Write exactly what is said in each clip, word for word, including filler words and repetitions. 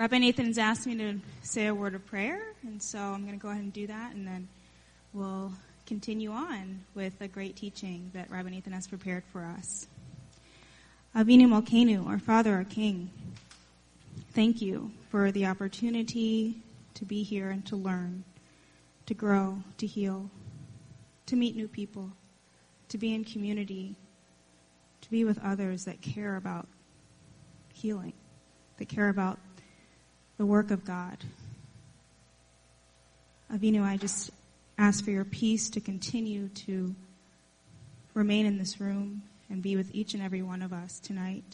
Rabbi Nathan has asked me to say a word of prayer, and so I'm going to go ahead and do that, and then we'll continue on with a great teaching that Rabbi Nathan has prepared for us. Avinu Malkeinu, our Father, our King, thank you for the opportunity to be here and to learn, to grow, to heal, to meet new people, to be in community, to be with others that care about healing, that care about the work of God. Avinu, I just ask for your peace to continue to remain in this room and be with each and every one of us tonight.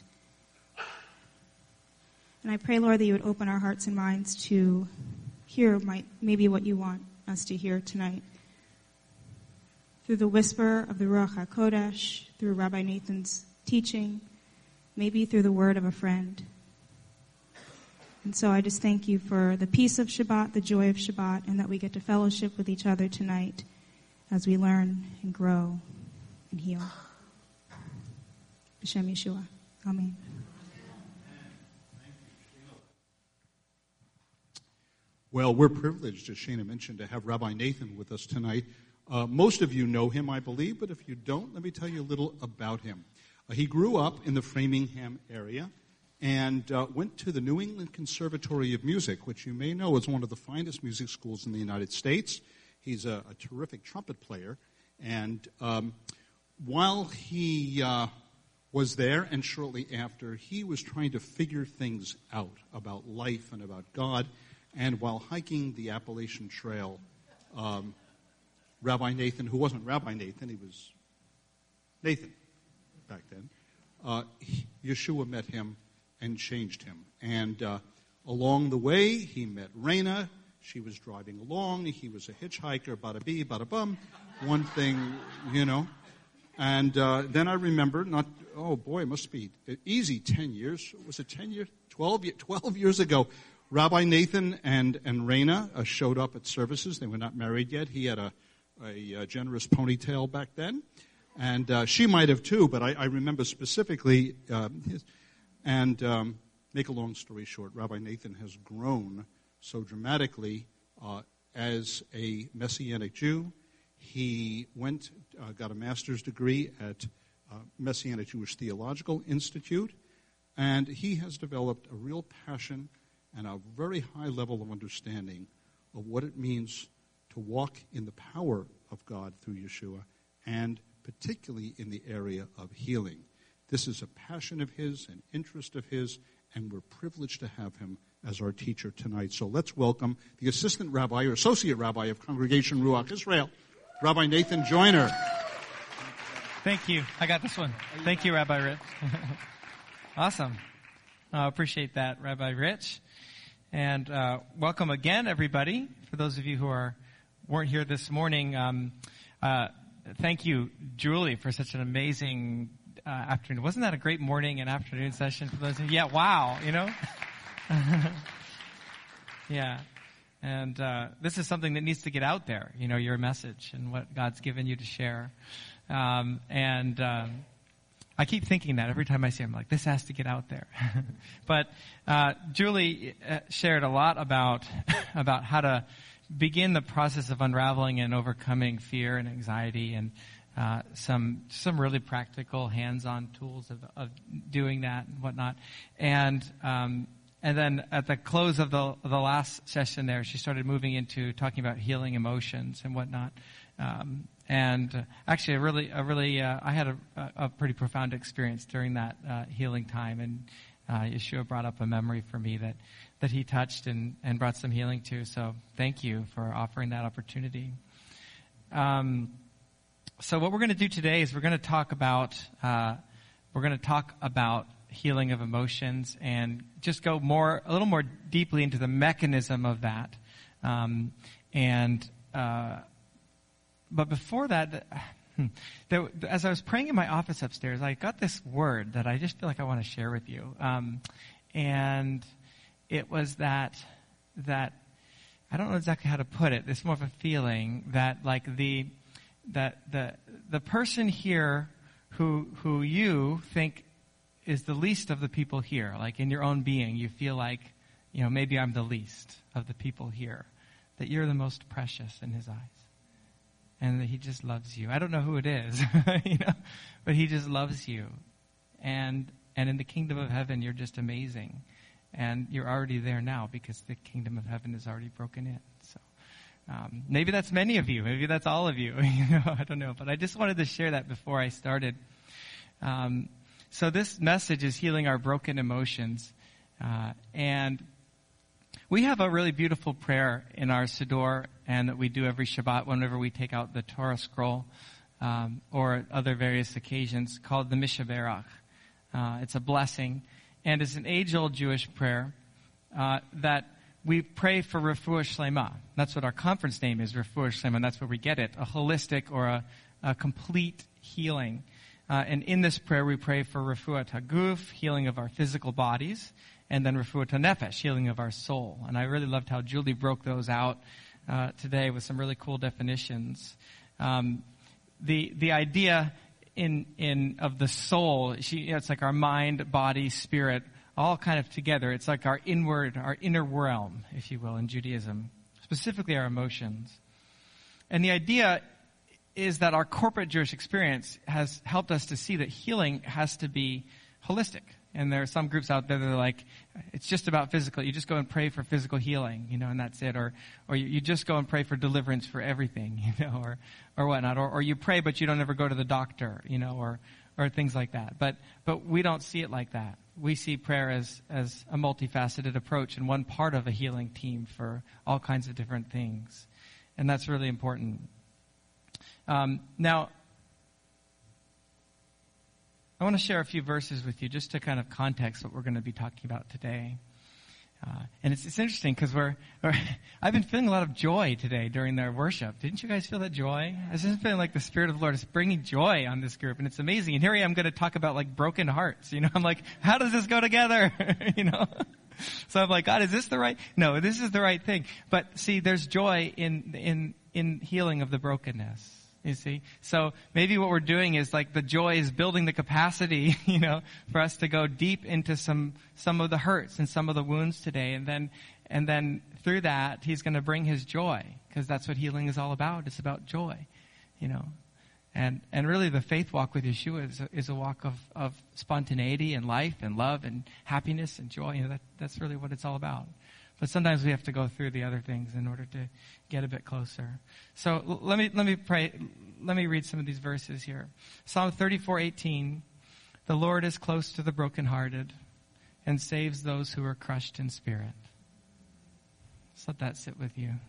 And I pray, Lord, that you would open our hearts and minds to hear my, maybe what you want us to hear tonight. Through the whisper of the Ruach HaKodesh, through Rabbi Nathan's teaching, maybe through the word of a friend. And so I just thank you for the peace of Shabbat, the joy of Shabbat, and that we get to fellowship with each other tonight as we learn and grow and heal. B'Shem Yeshua. Amen. Well, we're privileged, as Shana mentioned, to have Rabbi Nathan with us tonight. Uh, most of you know him, I believe, but if you don't, let me tell you a little about him. Uh, he grew up in the Framingham area and uh, went to the New England Conservatory of Music, which you may know is one of the finest music schools in the United States. He's a, a terrific trumpet player. And um, while he uh, was there and shortly after, he was trying to figure things out about life and about God. And while hiking the Appalachian Trail, um, Rabbi Nathan, who wasn't Rabbi Nathan, he was Nathan back then, uh, he, Yeshua met him and changed him. And uh, along the way, he met Raina. She was driving along. He was a hitchhiker, bada bee, bada bum. One thing, you know. And uh, then I remember, not, oh boy, it must be easy, ten years. Was it ten years? twelve, twelve years ago. Rabbi Nathan and, and Raina uh, showed up at services. They were not married yet. He had a, a, a generous ponytail back then. And uh, she might have too, but I, I remember specifically uh, his, And um, make a long story short, Rabbi Nathan has grown so dramatically uh, as a Messianic Jew. He went, uh, got a master's degree at uh, Messianic Jewish Theological Institute, and he has developed a real passion and a very high level of understanding of what it means to walk in the power of God through Yeshua, and particularly in the area of healing. This is a passion of his, an interest of his, and we're privileged to have him as our teacher tonight. So let's welcome the assistant rabbi or associate rabbi of Congregation Ruach Israel, Rabbi Nathan Joyner. Thank you. I got this one. Thank you, Rabbi Rich. Awesome. I uh, appreciate that, Rabbi Rich. And uh, welcome again, everybody. For those of you who are weren't here this morning, um, uh, thank you, Julie, for such an amazing Uh, afternoon. Wasn't that a great morning and afternoon session for those of you? Yeah, wow, you know? Yeah. And uh, this is something that needs to get out there, you know, your message and what God's given you to share. Um, and um, I keep thinking that every time I see him, like, this has to get out there. But uh, Julie uh, shared a lot about about how to begin the process of unraveling and overcoming fear and anxiety, and Uh, some some really practical, hands-on tools of, of doing that and whatnot. And um, and then at the close of the the last session there, she started moving into talking about healing emotions and whatnot. Um, and uh, actually, a really, a really, uh, I had a, a pretty profound experience during that uh, healing time. And uh, Yeshua brought up a memory for me that that he touched and, and brought some healing to. So thank you for offering that opportunity. Um, So what we're going to do today is we're going to talk about uh, we're going to talk about healing of emotions and just go more a little more deeply into the mechanism of that. Um, and uh, but before that, there, as I was praying in my office upstairs, I got this word that I just feel like I want to share with you. Um, and it was that that I don't know exactly how to put it. It's more of a feeling that like the that the the person here who who you think is the least of the people here, like in your own being, you feel like you know, maybe I'm the least of the people here, that you're the most precious in his eyes. And that he just loves you. I don't know who it is, you know, but he just loves you. And and in the kingdom of heaven, you're just amazing. And you're already there now because the kingdom of heaven is already broken in. So um, maybe that's many of you. Maybe that's all of you. you know, I don't know. But I just wanted to share that before I started. Um, so this message is healing our broken emotions. Uh, and we have a really beautiful prayer in our Siddur, and that we do every Shabbat whenever we take out the Torah scroll, um, or other various occasions, called the Mishaberach. Uh, it's a blessing, and it's an age-old Jewish prayer uh, that we pray for refuah shlema. That's what our conference name is, refuah shlema, and that's where we get it, a holistic or a, a complete healing. Uh, and in this prayer, we pray for refuah haguf, healing of our physical bodies, and then refuah nefesh, healing of our soul. And I really loved how Julie broke those out uh, today with some really cool definitions. Um, the the idea in in of the soul, she, you know, it's like our mind, body, spirit, all kind of together. It's like our inward, our inner realm, if you will, in Judaism, specifically our emotions. And the idea is that our corporate Jewish experience has helped us to see that healing has to be holistic. And there are some groups out there that are like, it's just about physical. You just go and pray for physical healing, you know, and that's it. Or, or you, you just go and pray for deliverance for everything, you know, or, or whatnot. Or, or you pray, but you don't ever go to the doctor, you know, or, or things like that. But, but we don't see it like that. We see prayer as, as a multifaceted approach and one part of a healing team for all kinds of different things. And that's really important. Um, now, I want to share a few verses with you just to kind of context what we're going to be talking about today. Uh, and it's, it's interesting because we're, we're, I've been feeling a lot of joy today during their worship. Didn't you guys feel that joy? I was just feeling like the Spirit of the Lord is bringing joy on this group, and it's amazing. And here I am going to talk about like broken hearts. You know, I'm like, how does this go together? you know? So I'm like, God, is this the right? No, this is the right thing. But see, there's joy in, in, in healing of the brokenness. You see? So maybe what we're doing is like the joy is building the capacity, you know, for us to go deep into some, some of the hurts and some of the wounds today. And then, and then through that, he's going to bring his joy, because that's what healing is all about. It's about joy, you know. And, and really the faith walk with Yeshua is a, is a walk of, of spontaneity and life and love and happiness and joy. You know, that, that's really what it's all about. But sometimes we have to go through the other things in order to get a bit closer. So l- let me let me pray. Let me read some of these verses here. Psalm thirty-four eighteen. The Lord is close to the brokenhearted and saves those who are crushed in spirit. Just let that sit with you.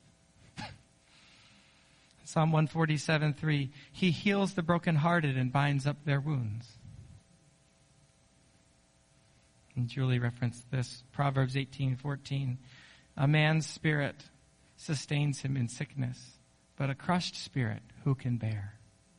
Psalm one forty-seven three. He heals the brokenhearted and binds up their wounds. And Julie referenced this, Proverbs eighteen fourteen. A man's spirit sustains him in sickness, but a crushed spirit who can bear?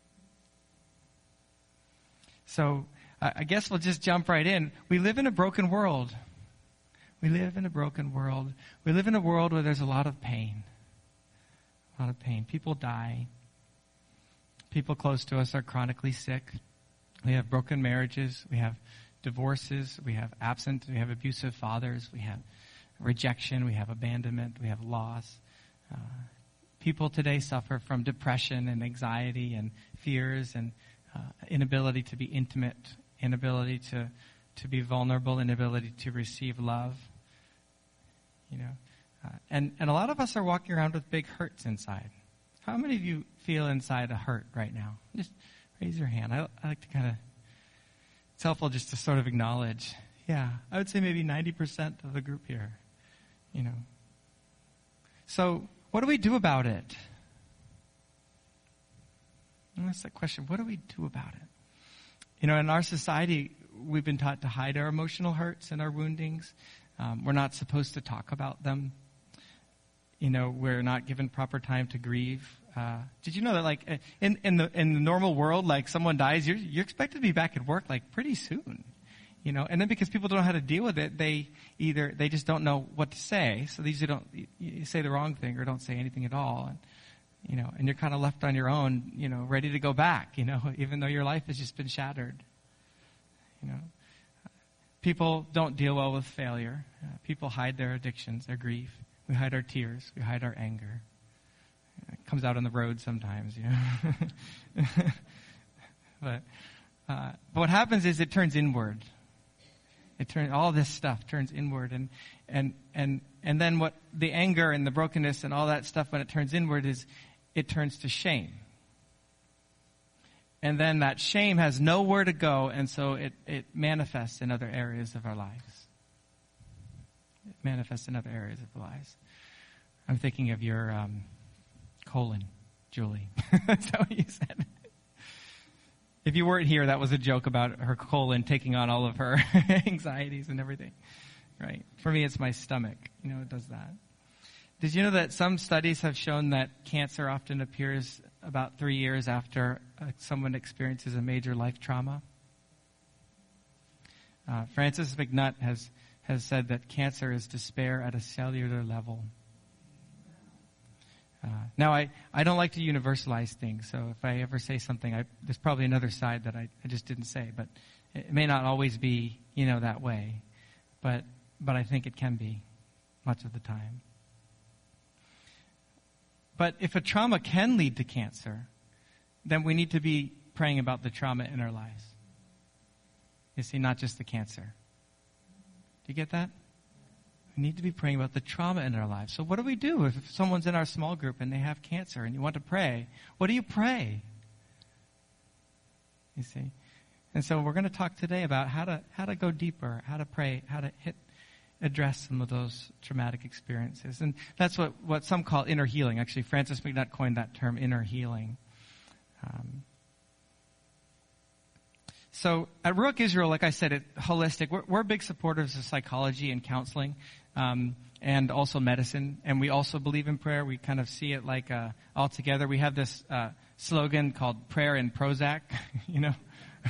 So I guess we'll just jump right in. We live in a broken world. We live in a broken world. We live in a world where there's a lot of pain. A lot of pain. People die. People close to us are chronically sick. We have broken marriages. We have divorces, we have absent, we have abusive fathers, we have rejection, we have abandonment, we have loss. Uh, people today suffer from depression and anxiety and fears and uh, inability to be intimate, inability to, to be vulnerable, inability to receive love. You know, uh, and, and a lot of us are walking around with big hurts inside. How many of you feel inside a hurt right now? Just raise your hand. I, I like to kind of It's helpful just to sort of acknowledge, yeah, I would say maybe ninety percent of the group here, you know. So what do we do about it? And that's that question. What do we do about it? You know, in our society, we've been taught to hide our emotional hurts and our woundings. Um, we're not supposed to talk about them. You know, we're not given proper time to grieve. Uh, did you know that, like, in, in the in the normal world, like, someone dies, you're you're expected to be back at work, like, pretty soon, you know. And then because people don't know how to deal with it, they either they just don't know what to say, so they usually don't you, you say the wrong thing or don't say anything at all, and you know, and you're kind of left on your own, you know, ready to go back, you know, even though your life has just been shattered, you know. people don't deal well with failure. Uh, people hide their addictions, their grief. We hide our tears. We hide our anger. It comes out on the road sometimes, you know. but, uh, but what happens is it turns inward. It turns all this stuff turns inward, and and and and then what the anger and the brokenness and all that stuff, when it turns inward, is it turns to shame. And then that shame has nowhere to go, and so it, it manifests in other areas of our lives. It manifests in other areas of our lives. I'm thinking of your um, colon, Julie. That's what you said. If you weren't here, that was a joke about her colon taking on all of her anxieties and everything. Right? For me, it's my stomach. You know, it does that. Did you know that some studies have shown that cancer often appears about three years after uh, someone experiences a major life trauma? Uh, Francis McNutt has, has said that cancer is despair at a cellular level. Uh, now, I, I don't like to universalize things, so if I ever say something, I, there's probably another side that I, I just didn't say, but it may not always be, you know, that way. But, but I think it can be much of the time. But if a trauma can lead to cancer, then we need to be praying about the trauma in our lives. You see, not just the cancer. Do you get that? We need to be praying about the trauma in our lives. So what do we do if someone's in our small group and they have cancer and you want to pray? What do you pray? You see? And so we're going to talk today about how to how to go deeper, how to pray, how to hit address some of those traumatic experiences. And that's what, what some call inner healing. Actually, Francis McNutt coined that term, inner healing. Um, so at Ruach Israel, like I said, it holistic. We're, we're big supporters of psychology and counseling, um, and also medicine. And we also believe in prayer. We kind of see it like uh, all together. We have this uh, slogan called prayer and Prozac, you know.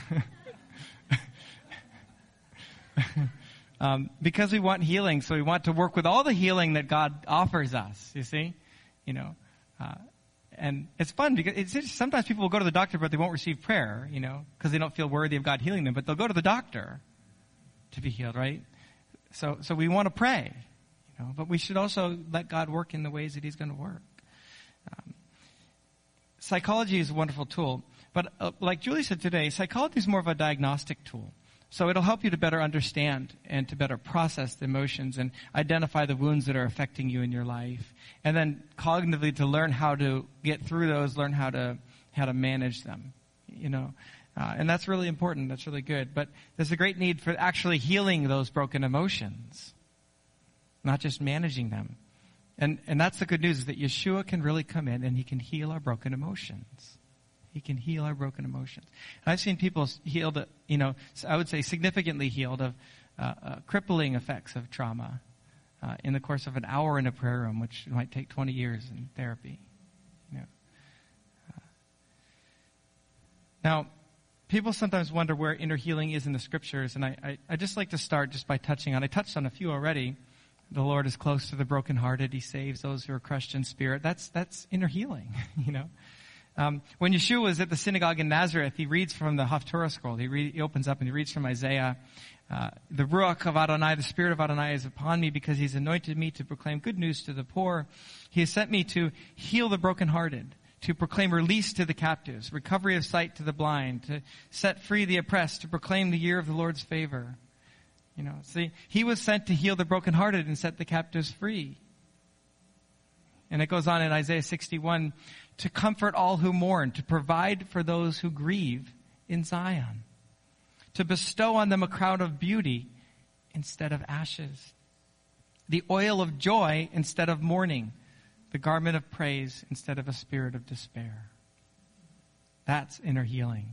Um, because we want healing, so we want to work with all the healing that God offers us, you see? You know, uh, and it's fun because it's just, sometimes people will go to the doctor, but they won't receive prayer, you know, because they don't feel worthy of God healing them, but they'll go to the doctor to be healed, right? So, so we want to pray, you know, but we should also let God work in the ways that He's going to work. Um, psychology is a wonderful tool, but uh, like Julie said today, psychology is more of a diagnostic tool. So it'll help you to better understand and to better process the emotions and identify the wounds that are affecting you in your life. And then cognitively to learn how to get through those, learn how to how to manage them, you know. Uh, and that's really important. That's really good. But there's a great need for actually healing those broken emotions, not just managing them. And and that's the good news, is that Yeshua can really come in and He can heal our broken emotions. He can heal our broken emotions. And I've seen people healed, you know, I would say significantly healed of uh, uh, crippling effects of trauma uh, in the course of an hour in a prayer room, which might take twenty years in therapy. You know. Uh, now, people sometimes wonder where inner healing is in the Scriptures, and I, I, I just like to start just by touching on, I touched on a few already. The Lord is close to the brokenhearted. He saves those who are crushed in spirit. That's, that's inner healing, you know. Um, when Yeshua was at the synagogue in Nazareth, he reads from the Haftorah scroll. He, read, he opens up and he reads from Isaiah. Uh, the Ruach of Adonai, the Spirit of Adonai is upon me because He's anointed me to proclaim good news to the poor. He has sent me to heal the brokenhearted, to proclaim release to the captives, recovery of sight to the blind, to set free the oppressed, to proclaim the year of the Lord's favor. You know, see, He was sent to heal the brokenhearted and set the captives free. And it goes on in Isaiah sixty-one, to comfort all who mourn, to provide for those who grieve in Zion, to bestow on them a crown of beauty instead of ashes, the oil of joy instead of mourning, the garment of praise instead of a spirit of despair. That's inner healing.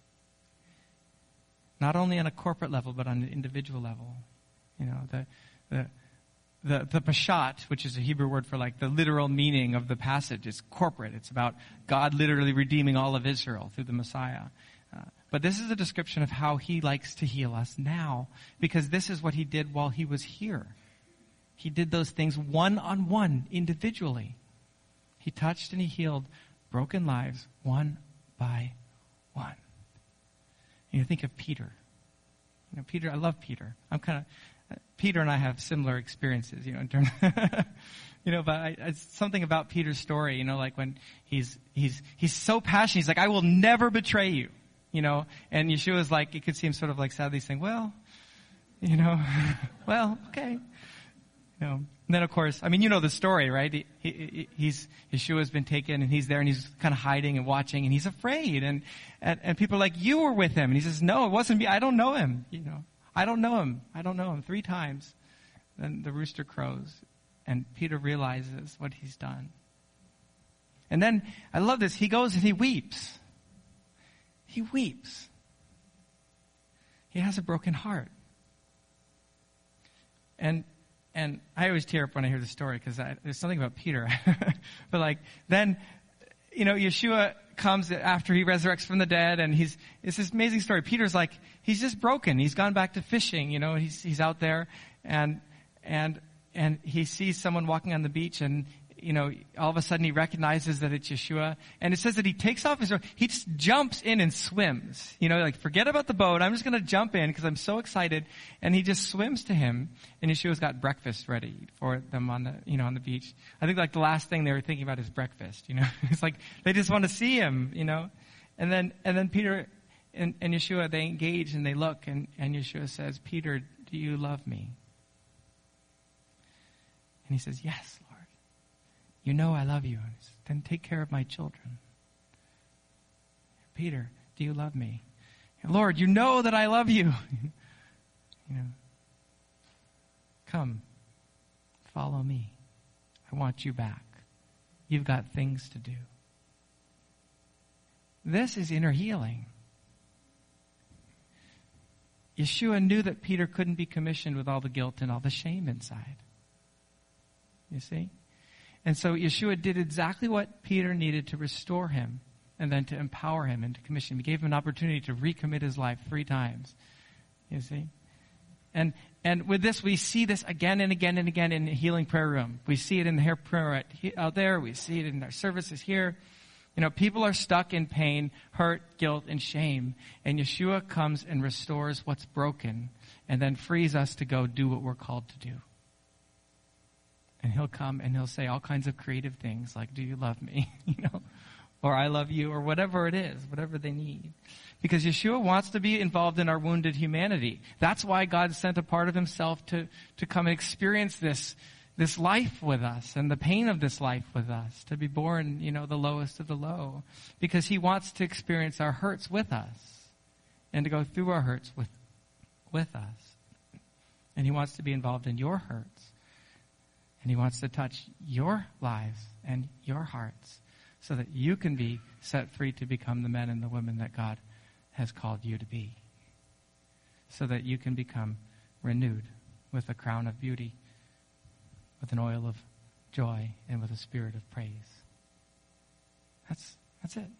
Not only on a corporate level, but on an individual level. You know, the the The, the pashat, which is a Hebrew word for like the literal meaning of the passage, is corporate. It's about God literally redeeming all of Israel through the Messiah. Uh, but this is a description of how He likes to heal us now, because this is what He did while He was here. He did those things one-on-one, individually. He touched and He healed broken lives one by one. And you think of Peter. You know, Peter, I love Peter. I'm kind of, uh, Peter and I have similar experiences, you know, in terms, you know, but I, it's something about Peter's story, you know, like when he's, he's, he's so passionate. He's like, I will never betray you, you know, and Yeshua's like, it could seem sort of like sadly saying, well, you know, well, okay. You know, and then of course, I mean, you know the story, right? He, he, he's, Yeshua's been taken and he's there and he's kind of hiding and watching and he's afraid. And, and, and people are like, you were with him. And he says, no, it wasn't me. I don't know him. You know, I don't know him. I don't know him. Three times. Then the rooster crows and Peter realizes what he's done. And then I love this. He goes and he weeps. He weeps. He has a broken heart. And, And I always tear up when I hear the story because there's something about Peter. But like, then, you know, Yeshua comes after he resurrects from the dead and he's, it's this amazing story. Peter's like, he's just broken. He's gone back to fishing, you know, he's, he's out there and, and, and he sees someone walking on the beach and, you know, all of a sudden he recognizes that it's Yeshua. And it says that he takes off his robe. He just jumps in and swims. You know, like, forget about the boat. I'm just going to jump in because I'm so excited. And he just swims to him. And Yeshua's got breakfast ready for them on the, you know, on the beach. I think like the last thing they were thinking about is breakfast, you know. It's like they just want to see him, you know. And then, and then Peter and, and Yeshua, they engage and they look. And, and Yeshua says, Peter, do you love me? And he says, yes, Lord. You know I love you. Then take care of my children. Peter, do you love me? Lord, you know that I love you. You know, come, follow me. I want you back. You've got things to do. This is inner healing. Yeshua knew that Peter couldn't be commissioned with all the guilt and all the shame inside. You see? And so Yeshua did exactly what Peter needed to restore him and then to empower him and to commission him. He gave him an opportunity to recommit his life three times. You see? And and with this, we see this again and again and again in the healing prayer room. We see it in the hair prayer out there. We see it in our services here. You know, people are stuck in pain, hurt, guilt, and shame. And Yeshua comes and restores what's broken and then frees us to go do what we're called to do. And he'll come and he'll say all kinds of creative things like, do you love me? You know, or I love you, or whatever it is, whatever they need. Because Yeshua wants to be involved in our wounded humanity. That's why God sent a part of himself to, to come and experience this, this life with us and the pain of this life with us, to be born, you know, the lowest of the low. Because he wants to experience our hurts with us and to go through our hurts with, with us. And he wants to be involved in your hurts. And he wants to touch your lives and your hearts so that you can be set free to become the men and the women that God has called you to be. So that you can become renewed with a crown of beauty, with an oil of joy, and with a spirit of praise. That's, that's it.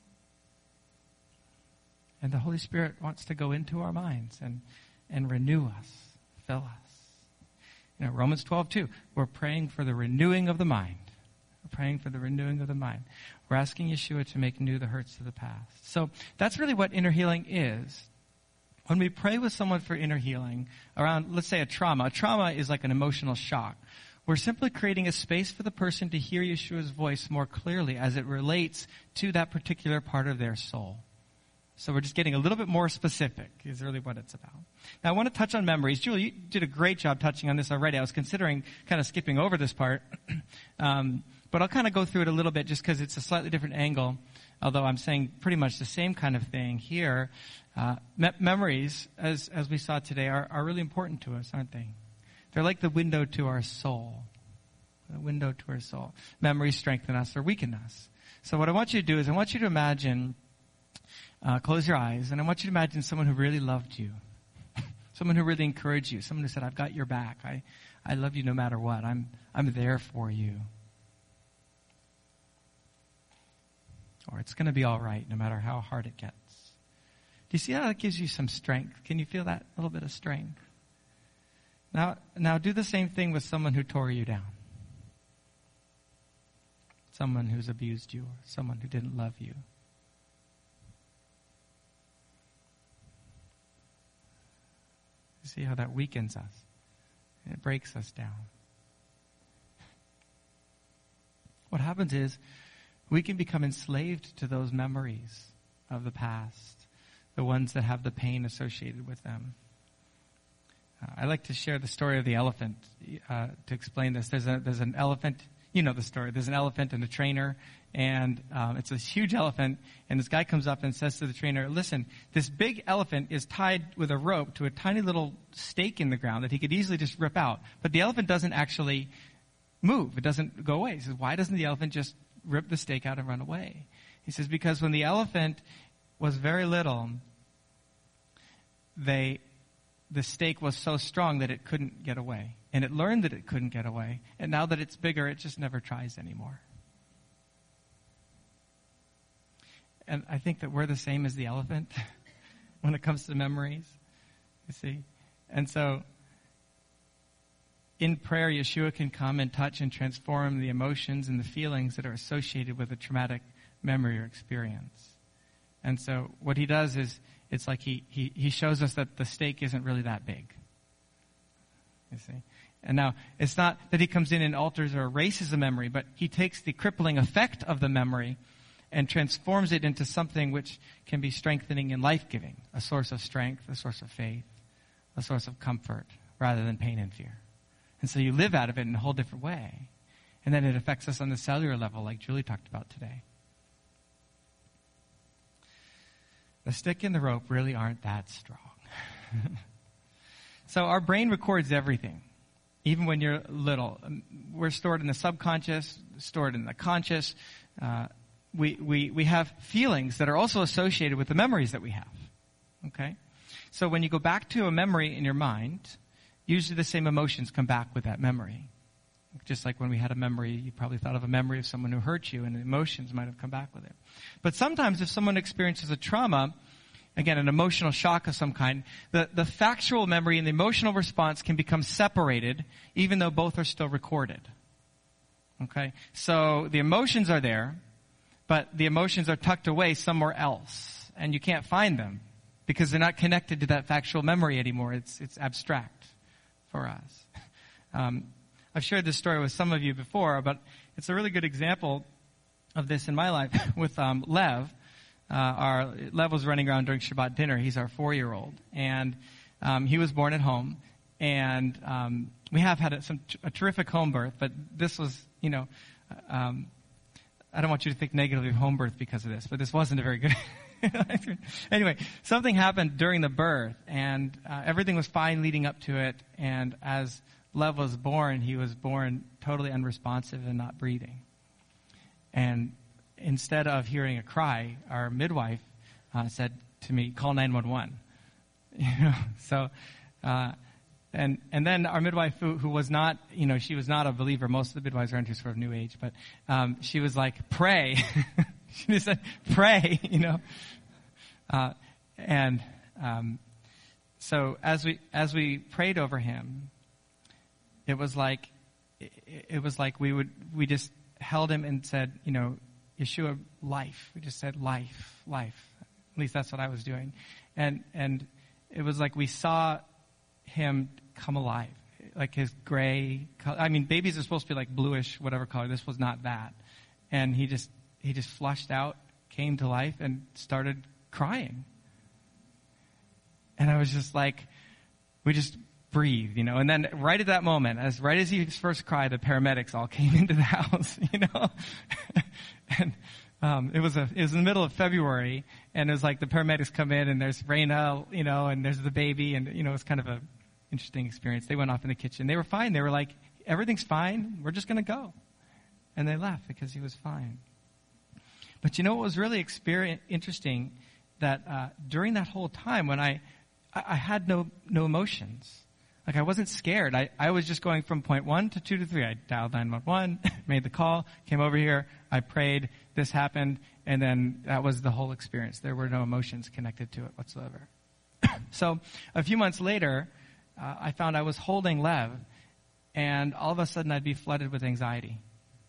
And the Holy Spirit wants to go into our minds and, and renew us, fill us. You know, Romans twelve two, we're praying for the renewing of the mind. We're praying for the renewing of the mind. We're asking Yeshua to make new the hurts of the past. So that's really what inner healing is. When we pray with someone for inner healing around, let's say, a trauma, a trauma is like an emotional shock. We're simply creating a space for the person to hear Yeshua's voice more clearly as it relates to that particular part of their soul. So we're just getting a little bit more specific is really what it's about. Now I want to touch on memories. Julie, you did a great job touching on this already. I was considering kind of skipping over this part. um, but I'll kind of go through it a little bit just because it's a slightly different angle, although I'm saying pretty much the same kind of thing here. Uh, me- memories, as, as we saw today, are, are really important to us, aren't they? They're like the window to our soul. The window to our soul. Memories strengthen us or weaken us. So what I want you to do is I want you to imagine Uh, close your eyes, and I want you to imagine someone who really loved you. Someone who really encouraged you. Someone who said, I've got your back. I, I love you no matter what. I'm, I'm there for you. Or it's going to be all right no matter how hard it gets. Do you see how that gives you some strength? Can you feel that little bit of strength? Now, now do the same thing with someone who tore you down. Someone who's abused you, or someone who didn't love you. You see how that weakens us. It breaks us down. What happens is we can become enslaved to those memories of the past, the ones that have the pain associated with them. Uh, I like to share the story of the elephant uh, to explain this. There's a there's an elephant. You know the story. There's an elephant and a trainer, and um, it's a huge elephant. And this guy comes up and says to the trainer, "Listen, this big elephant is tied with a rope to a tiny little stake in the ground that he could easily just rip out. But the elephant doesn't actually move. It doesn't go away." He says, "Why doesn't the elephant just rip the stake out and run away?" He says, "Because when the elephant was very little, they the stake was so strong that it couldn't get away. And it learned that it couldn't get away. And now that it's bigger, it just never tries anymore." And I think that we're the same as the elephant when it comes to memories, you see. And so in prayer, Yeshua can come and touch and transform the emotions and the feelings that are associated with a traumatic memory or experience. And so what he does is, it's like he, he, he shows us that the stake isn't really that big. You see? And now, it's not that he comes in and alters or erases a memory, but he takes the crippling effect of the memory and transforms it into something which can be strengthening and life-giving, a source of strength, a source of faith, a source of comfort, rather than pain and fear. And so you live out of it in a whole different way. And then it affects us on the cellular level, like Julie talked about today. The stick and the rope really aren't that strong. So our brain records everything, even when you're little. We're stored in the subconscious, stored in the conscious. Uh, we, we, we have feelings that are also associated with the memories that we have. Okay? So when you go back to a memory in your mind, usually the same emotions come back with that memory. Just like when we had a memory, you probably thought of a memory of someone who hurt you, and the emotions might have come back with it. But sometimes if someone experiences a trauma, again, an emotional shock of some kind, the, the factual memory and the emotional response can become separated, even though both are still recorded. Okay? So the emotions are there, but the emotions are tucked away somewhere else, and you can't find them because they're not connected to that factual memory anymore. It's, it's abstract for us. Um, I've shared this story with some of you before, but it's a really good example of this in my life with um, Lev. Uh, our Lev was running around during Shabbat dinner. He's our four-year-old, and um, he was born at home. And um, we have had a, some a terrific home birth, but this was, you know, um, I don't want you to think negatively of home birth because of this, but this wasn't a very good. Anyway, something happened during the birth, and uh, everything was fine leading up to it. And as Lev was born, he was born totally unresponsive and not breathing. And instead of hearing a cry, our midwife uh, said to me, "Call nine one one." You know, so, uh, and and then our midwife, who, who was not, you know, she was not a believer. Most of the midwives are into sort of New Age, but um, she was like, "Pray." She just said, "Pray," you know, uh, and um, so as we as we prayed over him, it was like it, it was like we would we just held him and said, you know, Yeshua, life. We just said life, life. At least that's what I was doing. And and it was like we saw him come alive. Like his gray color. I mean, babies are supposed to be like bluish, whatever color. This was not that. And he just he just flushed out, came to life, and started crying. And I was just like, we just breathe, you know. And then right at that moment, as right as he first cried, the paramedics all came into the house, you know. And um, it was a it was in the middle of February, and it was like the paramedics come in, and there's Raina, you know, and there's the baby, and you know, it's kind of a interesting experience. They went off in the kitchen. They were fine. They were like, everything's fine. We're just going to go. And they left because he was fine. But you know what was really experience, interesting? That uh, during that whole time when I, I, I had no no emotions. Like I wasn't scared. I, I was just going from point one to two to three. I dialed nine one one, made the call, came over here, I prayed, this happened, and then that was the whole experience. There were no emotions connected to it whatsoever. So a few months later, uh, I found I was holding Lev, and all of a sudden I'd be flooded with anxiety.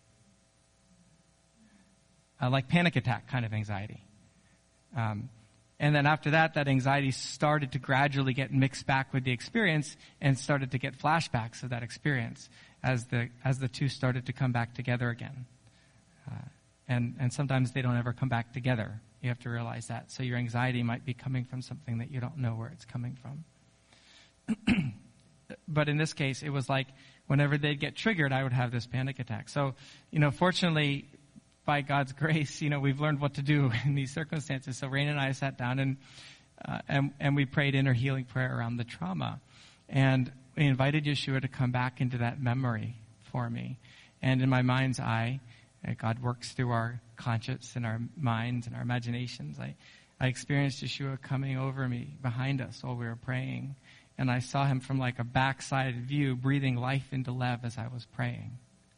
Uh, like panic attack kind of anxiety. Um, And then after that, that anxiety started to gradually get mixed back with the experience and started to get flashbacks of that experience as the as the two started to come back together again. Uh, and, and sometimes they don't ever come back together. You have to realize that. So your anxiety might be coming from something that you don't know where it's coming from. But in this case, it was like whenever they'd get triggered, I would have this panic attack. So, you know, fortunately, by God's grace, you know, we've learned what to do in these circumstances. So Raina and I sat down and, uh, and, and we prayed inner healing prayer around the trauma. And we invited Yeshua to come back into that memory for me. And in my mind's eye, uh, God works through our conscience and our minds and our imaginations. I, I experienced Yeshua coming over me behind us while we were praying. And I saw him from like a backside view, breathing life into Lev as I was praying.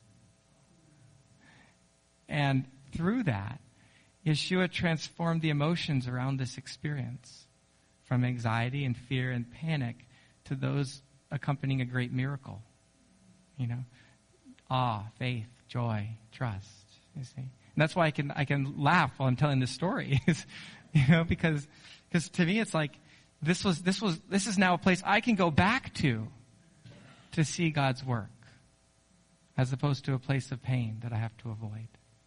And through that, Yeshua transformed the emotions around this experience from anxiety and fear and panic to those accompanying a great miracle. You know, awe, faith, joy, trust, you see. And that's why I can I can laugh while I'm telling this story. You know, because because to me it's like this was this was this is now a place I can go back to to see God's work, as opposed to a place of pain that I have to avoid.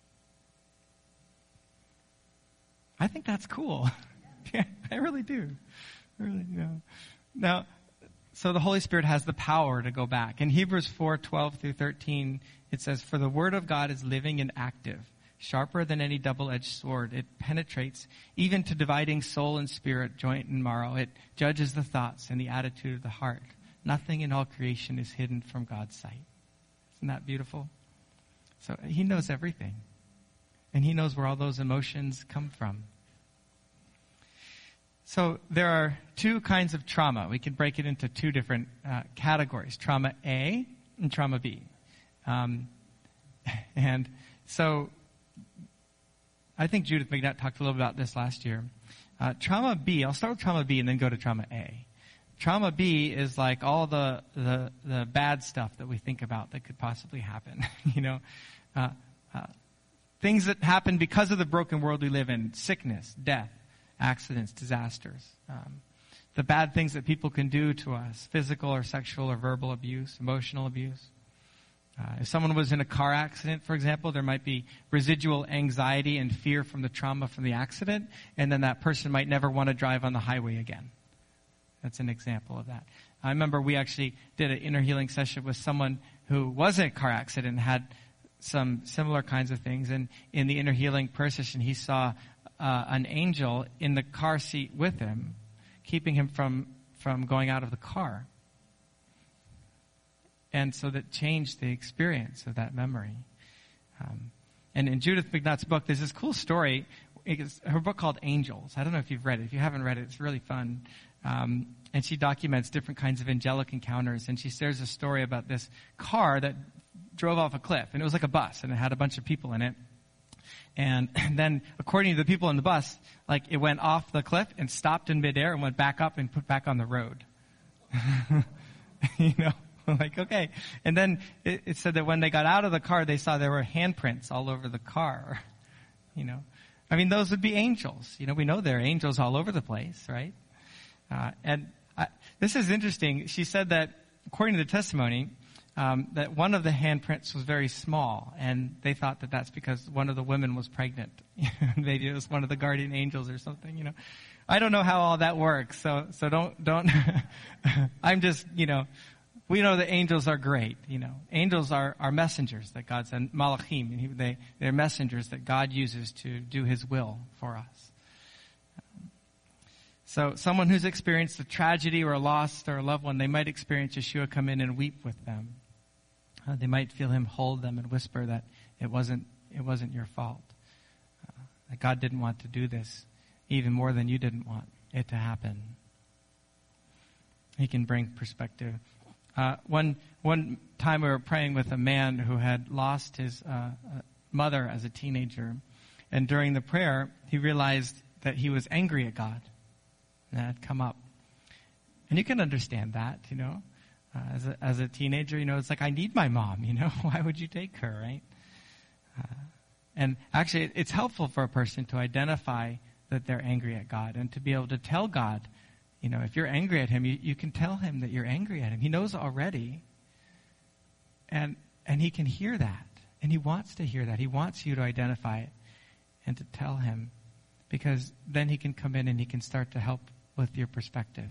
I think that's cool. Yeah, I really do. I really do. Now, so the Holy Spirit has the power to go back. In Hebrews four, twelve through thirteen, it says, "For the word of God is living and active, sharper than any double-edged sword. It penetrates even to dividing soul and spirit, joint and marrow. It judges the thoughts and the attitude of the heart. Nothing in all creation is hidden from God's sight." Isn't that beautiful? So he knows everything. And he knows where all those emotions come from. So there are two kinds of trauma. We can break it into two different uh, categories, trauma A and trauma B. Um, and so I think Judith McNutt talked a little about this last year. Uh, trauma B, I'll start with trauma B and then go to trauma A. Trauma B is like all the, the, the bad stuff that we think about that could possibly happen. you know, uh, uh, things that happen because of the broken world we live in: sickness, death, accidents, disasters. Um, the bad things that people can do to us: physical or sexual or verbal abuse, emotional abuse. Uh, if someone was in a car accident, for example, there might be residual anxiety and fear from the trauma from the accident, and then that person might never want to drive on the highway again. That's an example of that. I remember we actually did an inner healing session with someone who was in a car accident and had some similar kinds of things. And in the inner healing prayer session, he saw uh, an angel in the car seat with him, keeping him from, from going out of the car. And so that changed the experience of that memory. Um, and in Judith McNutt's book, there's this cool story. It's her book called Angels. I don't know if you've read it. If you haven't read it, it's really fun. Um, and she documents different kinds of angelic encounters. And she shares a story about this car that drove off a cliff. And it was like a bus, and it had a bunch of people in it. And then, according to the people in the bus, like it went off the cliff and stopped in midair and went back up and put back on the road. You know, like, okay. And then it, it said that when they got out of the car, they saw there were handprints all over the car. You know, I mean, those would be angels. You know, we know there are angels all over the place, right? Uh, and I, this is interesting. She said that, according to the testimony, um, that one of the handprints was very small, and they thought that that's because one of the women was pregnant. Maybe it was one of the guardian angels or something. You know, I don't know how all that works. So, so don't, don't. I'm just, you know, we know that angels are great. You know, angels are, are messengers that God sent, malachim, and he, they they're messengers that God uses to do His will for us. So someone who's experienced a tragedy or a loss or a loved one, they might experience Yeshua come in and weep with them. Uh, they might feel Him hold them and whisper that it wasn't it wasn't your fault. Uh, that God didn't want to do this even more than you didn't want it to happen. He can bring perspective. Uh, one one time we were praying with a man who had lost his uh, mother as a teenager, and during the prayer he realized that he was angry at God. That had come up. And you can understand that, you know. Uh, as, a, as a teenager, you know, it's like, I need my mom, you know. Why would you take her, right? Uh, and actually, it's helpful for a person to identify the that they're angry at God, and to be able to tell God, you know, if you're angry at him, you, you can tell him that you're angry at him. He knows already. And and he can hear that. And he wants to hear that. He wants you to identify it and to tell him, because then he can come in and he can start to help with your perspective.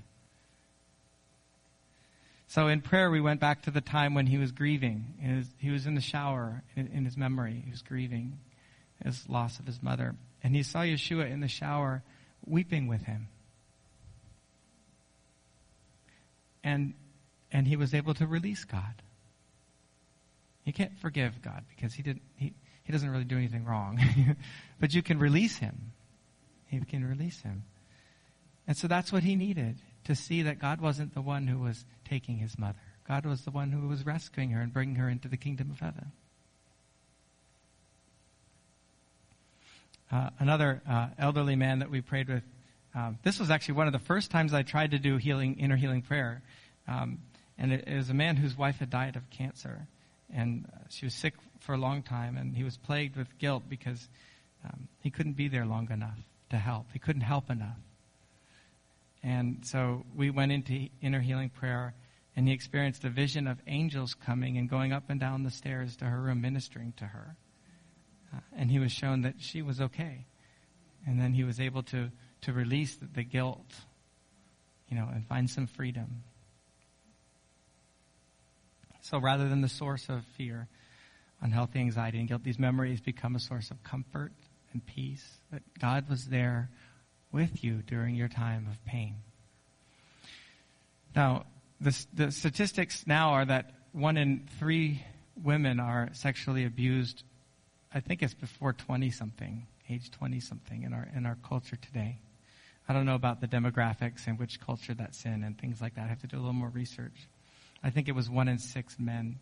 So in prayer, we went back to the time when he was grieving. His, he was in the shower in, in his memory. He was grieving his loss of his mother. And he saw Yeshua in the shower weeping with him. And and he was able to release God. You can't forgive God because he didn't he, he doesn't really do anything wrong. But you can release him. You can release him. And so that's what he needed, to see that God wasn't the one who was taking his mother. God was the one who was rescuing her and bringing her into the kingdom of heaven. Uh, another uh, elderly man that we prayed with, um, this was actually one of the first times I tried to do healing, inner healing prayer. Um, and it, it was a man whose wife had died of cancer. And uh, she was sick for a long time, and he was plagued with guilt because um, he couldn't be there long enough to help. He couldn't help enough. And so we went into inner healing prayer, and he experienced a vision of angels coming and going up and down the stairs to her room, ministering to her. Uh, and he was shown that she was okay. And then he was able to, to release the, the guilt, you know, and find some freedom. So rather than the source of fear, unhealthy anxiety, and guilt, these memories become a source of comfort and peace, that God was there with you during your time of pain. Now, the, the statistics now are that one in three women are sexually abused. I think it's before twenty-something, age twenty-something in our in our culture today. I don't know about the demographics and which culture that's in and things like that. I have to do a little more research. I think it was one in six men.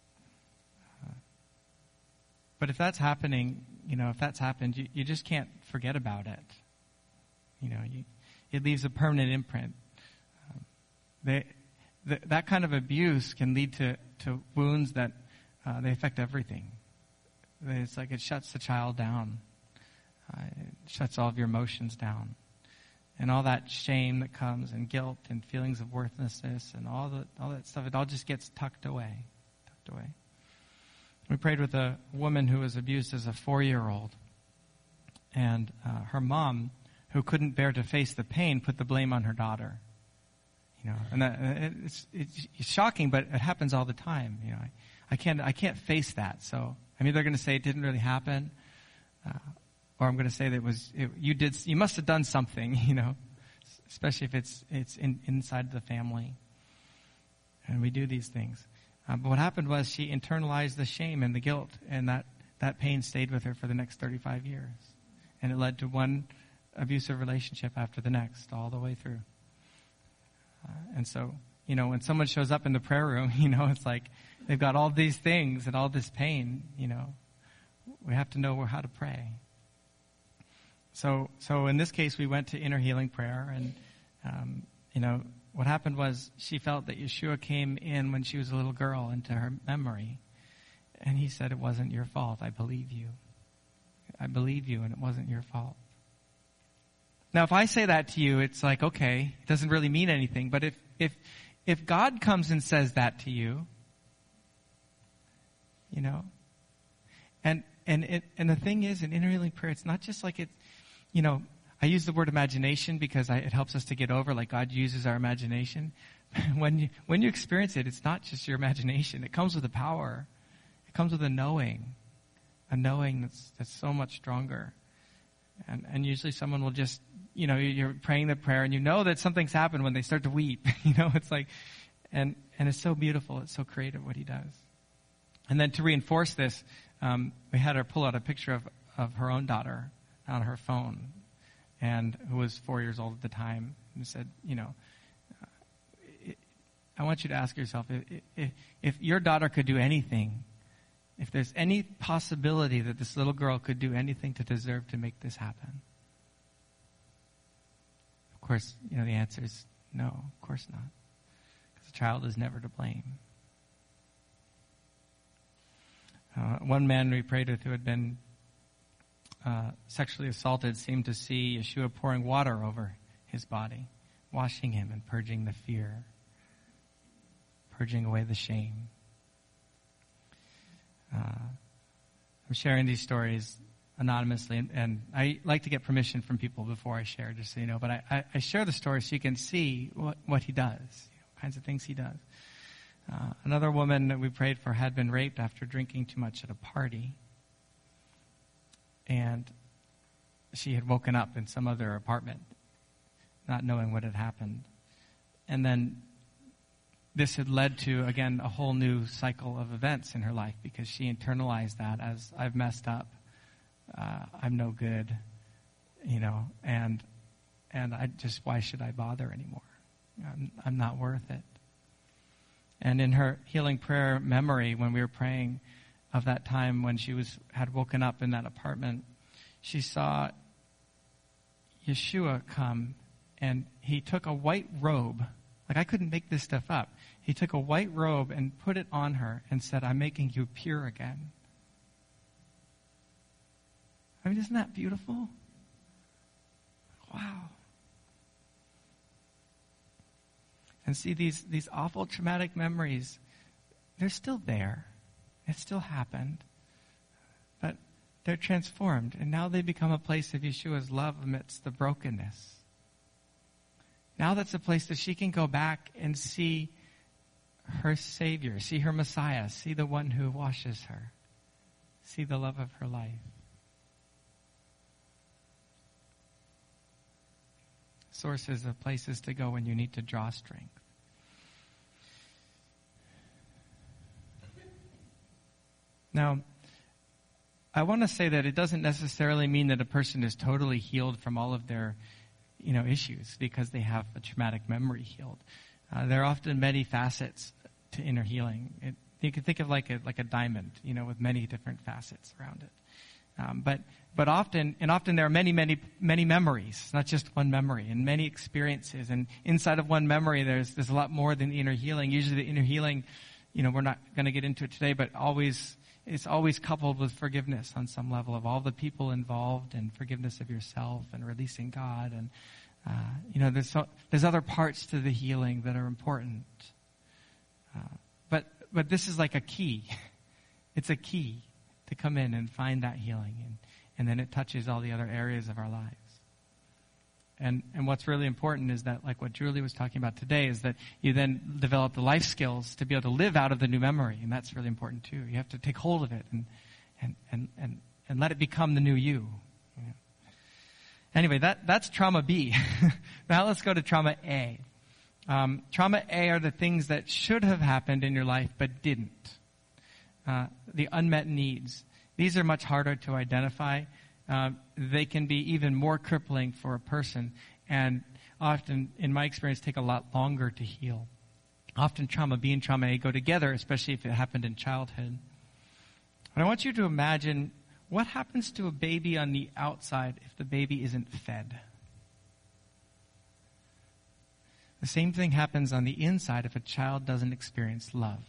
Uh, but if that's happening, you know, if that's happened, you, you just can't forget about it. You know, you, it leaves a permanent imprint. Um, they, th- that kind of abuse can lead to, to wounds that uh, they affect everything. It's like it shuts the child down. Uh, it shuts all of your emotions down. And all that shame that comes, and guilt, and feelings of worthlessness, and all the all that stuff, it all just gets tucked away, tucked away. We prayed with a woman who was abused as a four-year-old, and uh, her mom, who couldn't bear to face the pain, put the blame on her daughter. You know, and that, it's, it's shocking, but it happens all the time. You know, I, I can't I can't face that. So I'm either going to say it didn't really happen. Uh, Or I'm going to say that it was it, you did you must have done something, you know, especially if it's it's in, inside the family. And we do these things. Uh, but what happened was she internalized the shame and the guilt, and that, that pain stayed with her for the next thirty-five years. And it led to one abusive relationship after the next, all the way through. Uh, and so, you know, when someone shows up in the prayer room, you know, it's like they've got all these things and all this pain, you know. We have to know how to pray. So, so in this case, we went to inner healing prayer, and, um, you know, what happened was she felt that Yeshua came in when she was a little girl into her memory, and he said, "It wasn't your fault. I believe you. I believe you, and it wasn't your fault." Now, if I say that to you, it's like, okay, it doesn't really mean anything. But if if if God comes and says that to you, you know, and and it, and the thing is, in inner healing prayer, it's not just like it. You know, I use the word imagination because I, it helps us to get over, like God uses our imagination. when you when you experience it, it's not just your imagination. It comes with a power. It comes with a knowing, a knowing that's that's so much stronger. And and usually someone will just, you know, you're praying the prayer and you know that something's happened when they start to weep. You know, it's like, and and it's so beautiful. It's so creative what he does. And then to reinforce this, um, we had her pull out a picture of of her own daughter on her phone, and who was four years old at the time, and said, you know, uh, I want you to ask yourself, if, if, if your daughter could do anything, if there's any possibility that this little girl could do anything to deserve to make this happen. Of course, you know, the answer is no, of course not. Because the child is never to blame. Uh, one man we prayed with who had been uh, sexually assaulted seemed to see Yeshua pouring water over his body, washing him and purging the fear, purging away the shame. Uh, I'm sharing these stories anonymously, and, and I like to get permission from people before I share, just so you know. But I, I, I share the story so you can see what, what he does, you know, kinds of things he does. Uh, another woman that we prayed for had been raped after drinking too much at a party. And she had woken up in some other apartment, not knowing what had happened. And then this had led to, again, a whole new cycle of events in her life because she internalized that as, I've messed up, uh, I'm no good, you know, and and I just, why should I bother anymore? I'm, I'm not worth it. And in her healing prayer memory, when we were praying of that time when she was had woken up in that apartment, she saw Yeshua come, and he took a white robe. Like, I couldn't make this stuff up. He took a white robe and put it on her and said, I'm making you pure again. I mean, isn't that beautiful? Wow. And see, these, these awful traumatic memories, they're still there. It still happened. But they're transformed, and now they become a place of Yeshua's love amidst the brokenness. Now that's a place that she can go back and see her Savior, see her Messiah, see the one who washes her, see the love of her life. Sources of places to go when you need to draw strength. Now, I want to say that it doesn't necessarily mean that a person is totally healed from all of their, you know, issues because they have a traumatic memory healed. Uh, there are often many facets to inner healing. It, you can think of like a like a diamond, you know, with many different facets around it. Um, but but often and often there are many many many memories, not just one memory, and many experiences. And inside of one memory, there's there's a lot more than the inner healing. Usually, the inner healing, you know, we're not going to get into it today, but always. It's always coupled with forgiveness on some level of all the people involved and forgiveness of yourself and releasing God. And, uh, you know, there's so, there's other parts to the healing that are important. Uh, but but this is like a key. It's a key to come in and find that healing. And, and then it touches all the other areas of our lives. And and what's really important is that, like what Julie was talking about today, is that you then develop the life skills to be able to live out of the new memory. And that's really important too. You have to take hold of it and and, and, and, and let it become the new you. you know. Anyway, that, that's trauma B. Now let's go to trauma A. Um, trauma A are the things that should have happened in your life but didn't. Uh, the unmet needs. These are much harder to identify. Uh, they can be even more crippling for a person and often, in my experience, take a lot longer to heal. Often trauma B and trauma A go together, especially if it happened in childhood. But I want you to imagine what happens to a baby on the outside if the baby isn't fed. The same thing happens on the inside if a child doesn't experience love.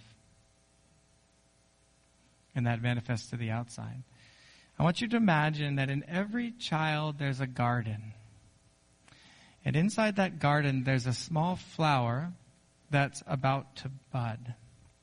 And that manifests to the outside. I want you to imagine that in every child there's a garden. And inside that garden there's a small flower that's about to bud.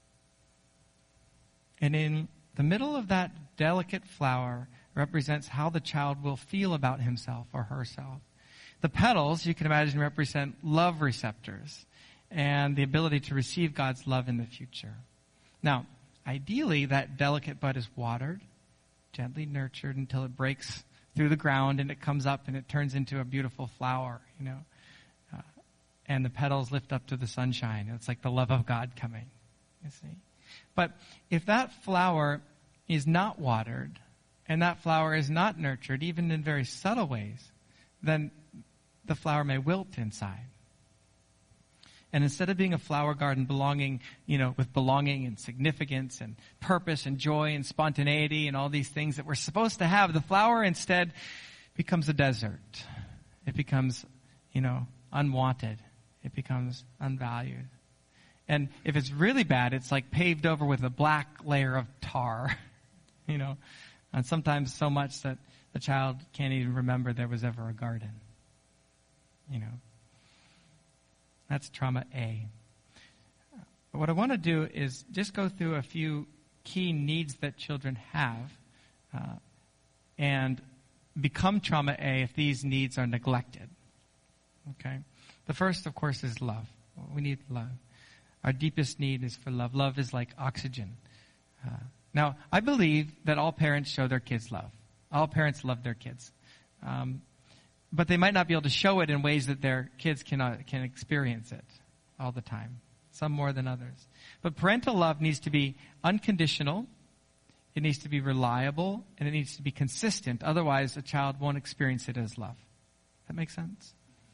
And in the middle of that delicate flower represents how the child will feel about himself or herself. The petals, you can imagine, represent love receptors and the ability to receive God's love in the future. Now, ideally, that delicate bud is watered, gently nurtured until it breaks through the ground and it comes up and it turns into a beautiful flower, you know. Uh, and the petals lift up to the sunshine. It's like the love of God coming, you see. But if that flower is not watered and that flower is not nurtured, even in very subtle ways, then the flower may wilt inside. And instead of being a flower garden belonging, you know, with belonging and significance and purpose and joy and spontaneity and all these things that we're supposed to have, the flower instead becomes a desert. It becomes, you know, unwanted. It becomes unvalued. And if it's really bad, it's like paved over with a black layer of tar, you know, and sometimes so much that the child can't even remember there was ever a garden. You know, that's trauma A. But what I want to do is just go through a few key needs that children have uh, and become trauma A if these needs are neglected. Okay? The first, of course, is love. We need love. Our deepest need is for love. Love is like oxygen. Uh, now, I believe that all parents show their kids love. All parents love their kids. Um, but they might not be able to show it in ways that their kids cannot, can experience it all the time. Some more than others. But parental love needs to be unconditional. It needs to be reliable. And it needs to be consistent. Otherwise, a child won't experience it as love. That makes sense?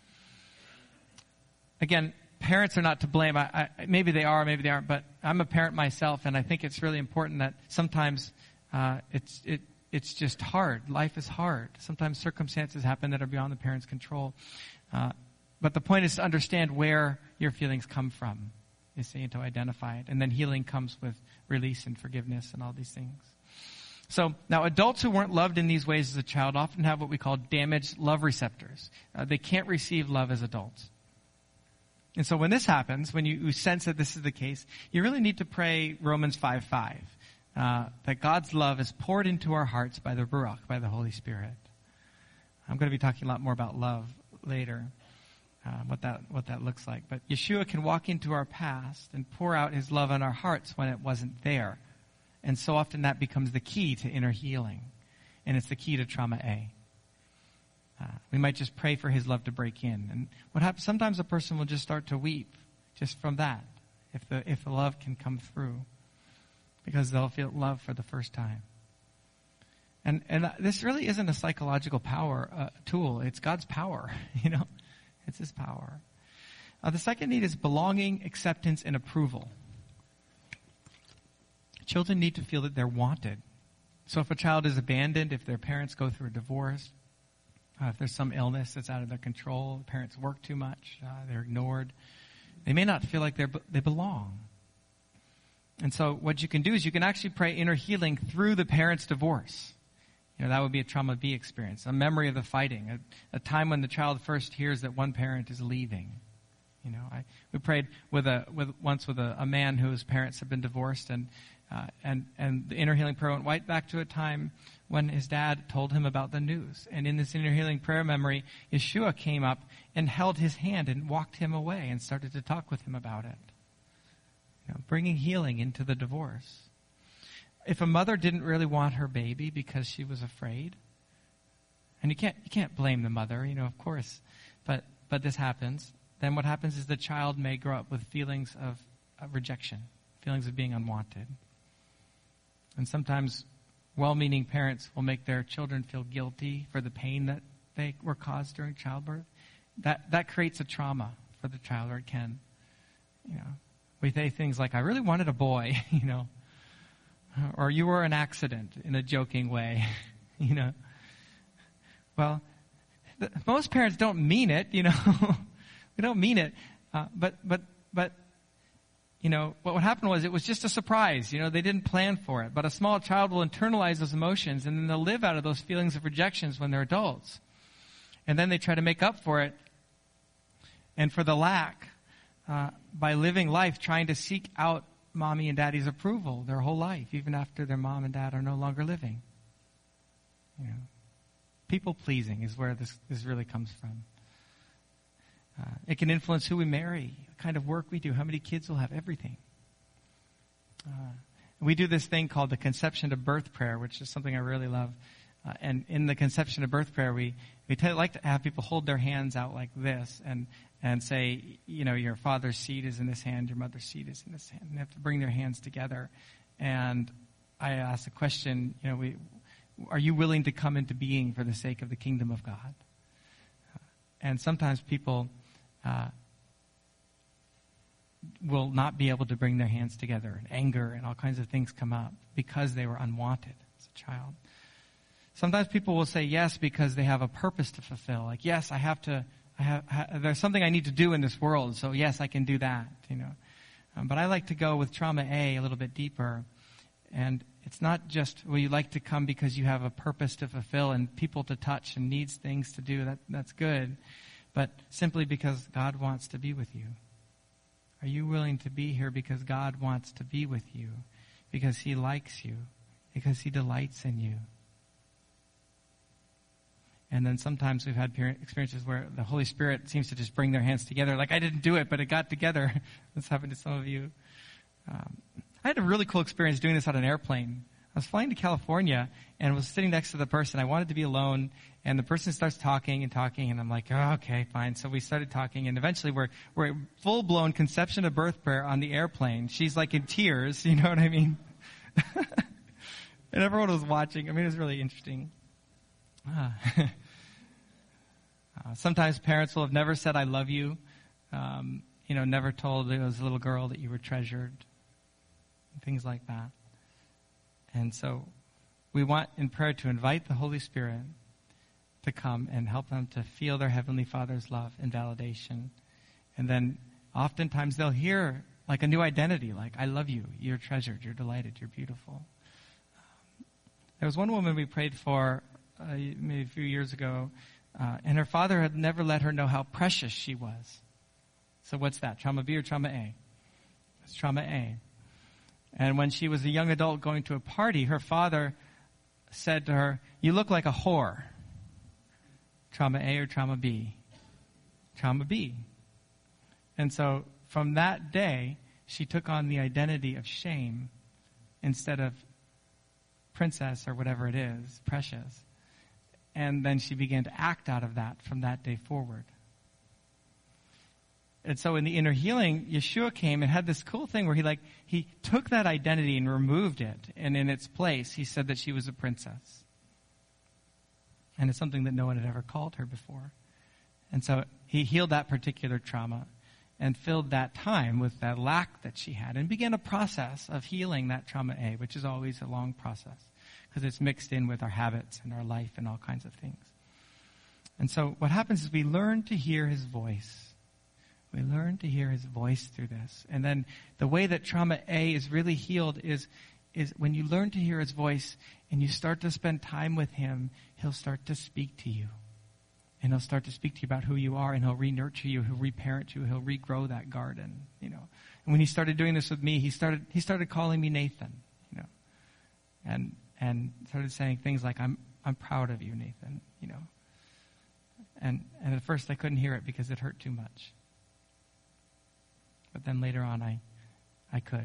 Again, parents are not to blame. I, I, maybe they are, maybe they aren't. But I'm a parent myself, and I think it's really important that sometimes uh, it's it it's just hard. Life is hard. Sometimes circumstances happen that are beyond the parent's control. Uh, but the point is to understand where your feelings come from. You see, and to identify it. And then healing comes with release and forgiveness and all these things. So now adults who weren't loved in these ways as a child often have what we call damaged love receptors. Uh, they can't receive love as adults. And so when this happens, when you, you sense that this is the case, you really need to pray Romans five five. Uh, that God's love is poured into our hearts by the Ruach, by the Holy Spirit. I'm going to be talking a lot more about love later. Uh, what that what that looks like. But Yeshua can walk into our past and pour out his love on our hearts when it wasn't there. And so often that becomes the key to inner healing. And it's the key to trauma A. Uh, we might just pray for his love to break in. And what happens, sometimes a person will just start to weep just from that, if the if the love can come through. Because they'll feel love for the first time. And and this really isn't a psychological power uh, tool. It's God's power, you know. It's his power. Uh, the second need is belonging, acceptance, and approval. Children need to feel that they're wanted. So if a child is abandoned, if their parents go through a divorce, uh, if there's some illness that's out of their control, the parents work too much, uh, they're ignored, they may not feel like they're, they belong. And so what you can do is you can actually pray inner healing through the parents' divorce. You know, that would be a trauma B experience, a memory of the fighting, a, a time when the child first hears that one parent is leaving. You know, I, we prayed with a with once with a, a man whose parents had been divorced, and uh, and and the inner healing prayer went right back to a time when his dad told him about the news. And in this inner healing prayer memory, Yeshua came up and held his hand and walked him away and started to talk with him about it. You know, bringing healing into the divorce. If a mother didn't really want her baby because she was afraid, and you can't you can't blame the mother, you know, of course, but but this happens, then what happens is the child may grow up with feelings of, of rejection, feelings of being unwanted. And sometimes well-meaning parents will make their children feel guilty for the pain that they were caused during childbirth. That that creates a trauma for the child, or it can. You know, we say things like, "I really wanted a boy," you know. Or you were an accident in a joking way, you know. Well, the, most parents don't mean it, you know. They don't mean it. Uh, but, but, but, you know, what would happen was it was just a surprise. You know, they didn't plan for it. But a small child will internalize those emotions, and then they'll live out of those feelings of rejections when they're adults. And then they try to make up for it and for the lack uh, by living life trying to seek out mommy and daddy's approval their whole life, even after their mom and dad are no longer living. You know, people pleasing is where this, this really comes from. Uh, it can influence who we marry, the kind of work we do, how many kids we'll have, everything. Uh, we do this thing called the conception to birth prayer, which is something I really love. Uh, and in the conception to birth prayer, we we t- like to have people hold their hands out like this and and say, you know, your father's seed is in this hand, your mother's seed is in this hand. And they have to bring their hands together. And I ask the question, you know, we, are you willing to come into being for the sake of the kingdom of God? Uh, and sometimes people uh, will not be able to bring their hands together, and anger and all kinds of things come up because they were unwanted as a child. Sometimes people will say yes because they have a purpose to fulfill. Like, yes, I have to, I have, ha, there's something I need to do in this world, so yes, I can do that, you know. Um, but I like to go with trauma A a little bit deeper And it's not just, well, you like to come because you have a purpose to fulfill and people to touch and needs things to do. That that's good. But simply because God wants to be with you. Are you willing to be here because God wants to be with you? Because he likes you? Because he delights in you? And then sometimes we've had experiences where the Holy Spirit seems to just bring their hands together. Like, I didn't do it, but it got together. That's happened to some of you. Um, I had a really cool experience doing this on an airplane. I was flying to California and was sitting next to the person. I wanted to be alone, and the person starts talking and talking, and I'm like, oh, okay, fine. So we started talking, and eventually we're we're full-blown conception of birth prayer on the airplane. She's like in tears, you know what I mean? And everyone was watching. I mean, it was really interesting. Ah. uh, sometimes parents will have never said, I love you. Um, you know, never told it was a little girl that you were treasured. Things like that. And so we want in prayer to invite the Holy Spirit to come and help them to feel their Heavenly Father's love and validation. And then oftentimes they'll hear like a new identity, like, I love you, you're treasured, you're delighted, you're beautiful. Um, there was one woman we prayed for uh, maybe a few years ago, uh, and her father had never let her know how precious she was. So what's that, trauma B or trauma A? It's trauma A. And when she was a young adult going to a party, her father said to her, you look like a whore. Trauma A or trauma B? Trauma B. And so from that day, she took on the identity of shame instead of princess or whatever it is, precious. And then she began to act out of that from that day forward. And so in the inner healing, Yeshua came and had this cool thing where he like, he took that identity and removed it. And in its place, he said that she was a princess. And it's something that no one had ever called her before. And so he healed that particular trauma and filled that time with that lack that she had and began a process of healing that trauma A, which is always a long process because it's mixed in with our habits and our life and all kinds of things. And so what happens is we learn to hear his voice. We learn to hear his voice through this. And then the way that trauma A is really healed is, is when you learn to hear his voice and you start to spend time with him, he'll start to speak to you. And he'll start to speak to you about who you are, and he'll re-nurture you, he'll reparent you, he'll regrow that garden, you know. And when he started doing this with me, he started he started calling me Nathan, you know. And and started saying things like, I'm I'm proud of you, Nathan, you know. And and at first I couldn't hear it because it hurt too much. But then later on I I could.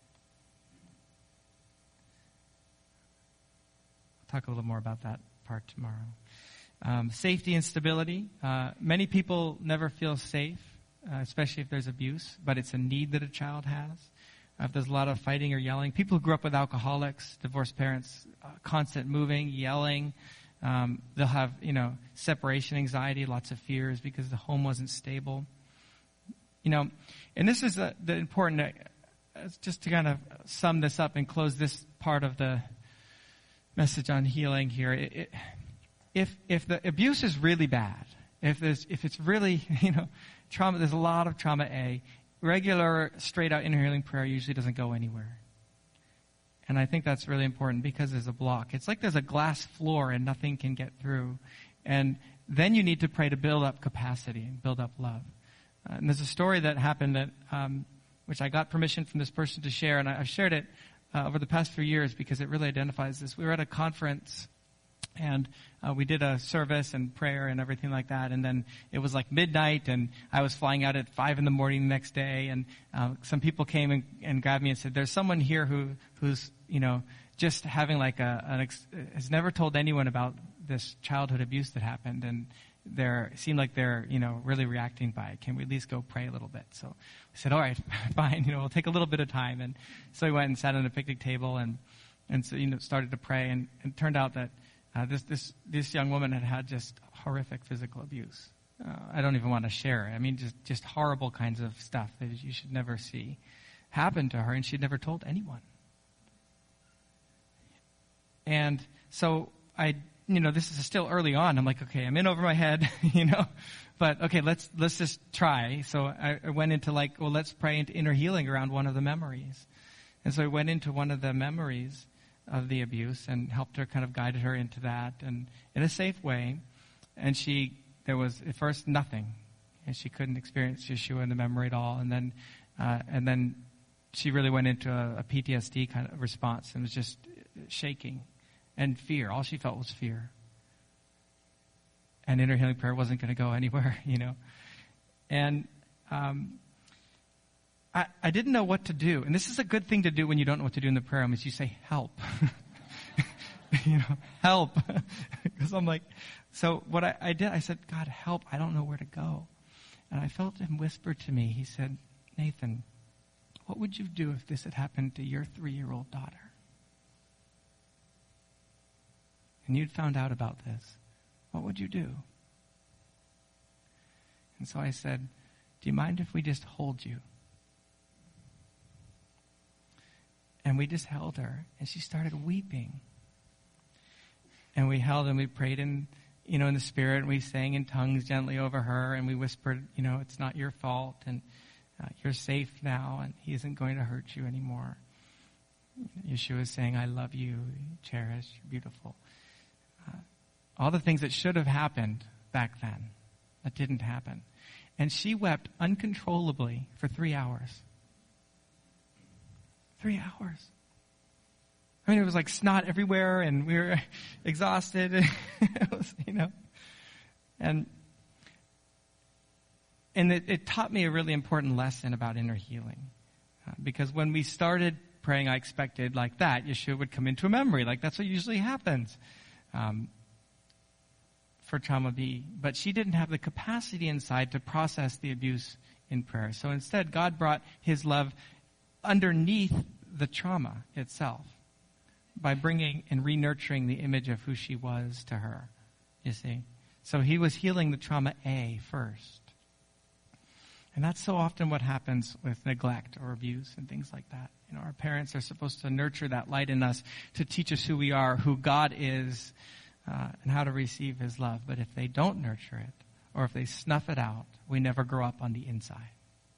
I'll talk a little more about that part tomorrow. Um, safety and stability. Uh, many people never feel safe, uh, especially if there's abuse, but it's a need that a child has. Uh, if there's a lot of fighting or yelling. People who grew up with alcoholics, divorced parents, uh, constant moving, yelling. Um, they'll have, you know, separation anxiety, lots of fears because the home wasn't stable. You know, and this is uh, the important, uh, just to kind of sum this up and close this part of the message on healing here. It, it, If if the abuse is really bad, if there's if it's really, you know, trauma, there's a lot of trauma A, regular straight out inner healing prayer usually doesn't go anywhere. And I think that's really important because there's a block. It's like there's a glass floor and nothing can get through. And then you need to pray to build up capacity and build up love. Uh, and there's a story that happened that, um, which I got permission from this person to share, and I, I've shared it uh, over the past few years because it really identifies this. We were at a conference. And uh, we did a service and prayer and everything like that. And then it was like midnight, and I was flying out at five in the morning the next day. And uh, some people came and, and grabbed me and said, "There's someone here who, who's, you know, just having like a, an ex- has never told anyone about this childhood abuse that happened, and they're seem like they're, you know, really reacting by it. Can we at least go pray a little bit?" So I said, "All right, fine. You know, we'll take a little bit of time." And so we went and sat on a picnic table and and so you know started to pray. And, and it turned out that. Uh, this this this young woman had had just horrific physical abuse. Uh, I don't even want to share it. I mean, just, just horrible kinds of stuff that you should never see happen to her, and she'd never told anyone. And so I, you know, this is still early on. I'm like, okay, I'm in over my head, you know, but okay, let's let's just try. So I, I went into like, well, let's pray into inner healing around one of the memories. And so I went into one of the memories of the abuse and helped her, kind of guided her into that, and in a safe way. And she, there was at first nothing, and she couldn't experience Yeshua in the memory at all. And then, uh, and then she really went into a, a P T S D kind of response and was just shaking and fear. All she felt was fear. And inner healing prayer wasn't going to go anywhere, you know. And um, I, I didn't know what to do. And this is a good thing to do when you don't know what to do in the prayer room, is you say, help. you know, help. Because I'm like, so what I, I did, I said, God, help. I don't know where to go. And I felt him whisper to me. He said, Nathan, what would you do if this had happened to your three-year-old daughter? And you'd found out about this. What would you do? And so I said, do you mind if we just hold you? And we just held her, and she started weeping. And we held and we prayed in, you know, in the Spirit, and we sang in tongues gently over her, and we whispered, you know, it's not your fault, and uh, you're safe now, and he isn't going to hurt you anymore. Yeshua is saying, I love you, cherish, you're beautiful. Uh, all the things that should have happened back then, that didn't happen. And she wept uncontrollably for three hours. Three hours. I mean, it was like snot everywhere, and we were exhausted. It was, you know, and and it, it taught me a really important lesson about inner healing, uh, because when we started praying, I expected like that Yeshua would come into a memory, like that's what usually happens um, for trauma B. But she didn't have the capacity inside to process the abuse in prayer. So instead, God brought His love underneath the trauma itself, by bringing and re-nurturing the image of who she was to her, you see. So he was healing the trauma A first. And that's so often what happens with neglect or abuse and things like that. You know, our parents are supposed to nurture that light in us to teach us who we are, who God is, uh, and how to receive His love. But if they don't nurture it, or if they snuff it out, we never grow up on the inside.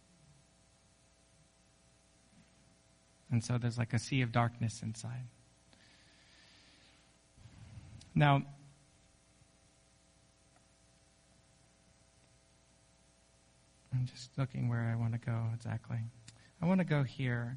And so there's like a sea of darkness inside. Now, I'm just looking where I want to go exactly. I want to go here.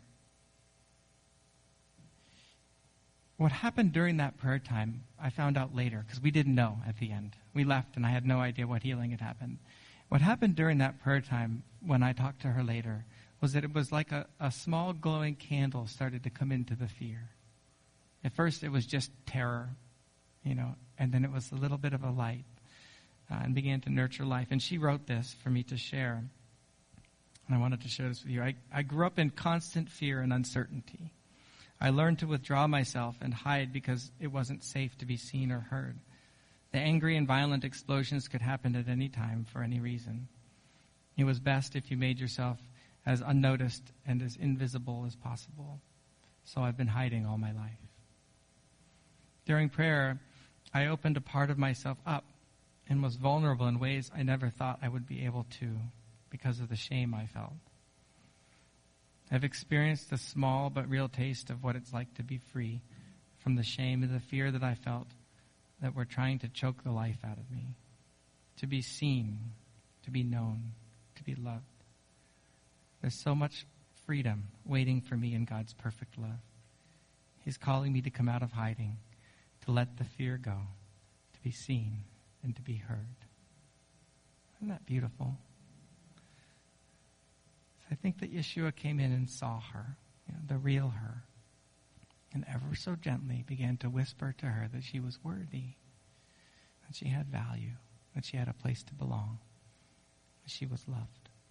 What happened during that prayer time, I found out later, because we didn't know at the end. We left, and I had no idea what healing had happened. What happened during that prayer time, when I talked to her later, was that it was like a, a small glowing candle started to come into the fear. At first, it was just terror. You know, and then it was a little bit of a light uh, and began to nurture life. And she wrote this for me to share. And I wanted to share this with you. I, I grew up in constant fear and uncertainty. I learned to withdraw myself and hide because it wasn't safe to be seen or heard. The angry and violent explosions could happen at any time for any reason. It was best if you made yourself as unnoticed and as invisible as possible. So I've been hiding all my life. During prayer, I opened a part of myself up and was vulnerable in ways I never thought I would be able to because of the shame I felt. I've experienced a small but real taste of what it's like to be free from the shame and the fear that I felt that were trying to choke the life out of me. To be seen, to be known, to be loved. There's so much freedom waiting for me in God's perfect love. He's calling me to come out of hiding, to let the fear go, to be seen and to be heard. Isn't that beautiful? So I think that Yeshua came in and saw her, you know, the real her, and ever so gently began to whisper to her that she was worthy, that she had value, that she had a place to belong, that she was loved.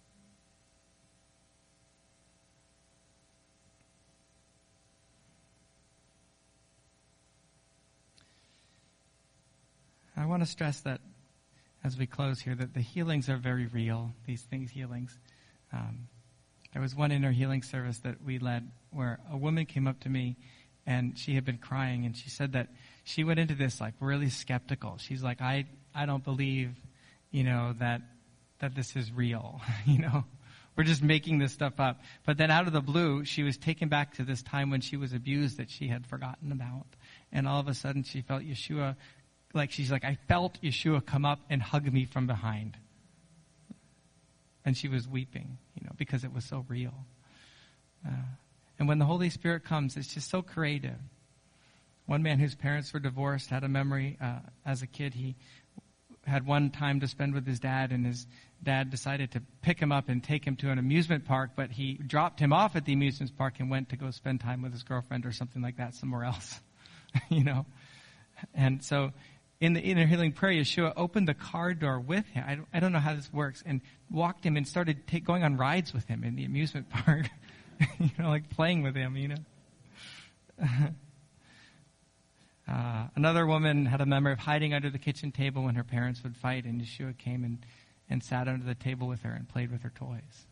I want to stress that as we close here, that the healings are very real, these things, healings. Um, there was one inner healing service that we led where a woman came up to me and she had been crying, and she said that she went into this like really skeptical. She's like, I, I don't believe, you know, that, that this is real, you know, we're just making this stuff up. But then out of the blue, she was taken back to this time when she was abused that she had forgotten about. And all of a sudden she felt Yeshua, like she's like, I felt Yeshua come up and hug me from behind. And she was weeping, you know, because it was so real. Uh, and when the Holy Spirit comes, it's just so creative. One man whose parents were divorced had a memory uh, as a kid. He had one time to spend with his dad, and his dad decided to pick him up and take him to an amusement park, but he dropped him off at the amusement park and went to go spend time with his girlfriend or something like that somewhere else, you know. And so in the inner healing prayer, Yeshua opened the car door with him. I don't, I don't know how this works, and walked him and started take, going on rides with him in the amusement park, you know, like playing with him, you know. Uh, another woman had a memory of hiding under the kitchen table when her parents would fight, and Yeshua came and, and sat under the table with her and played with her toys.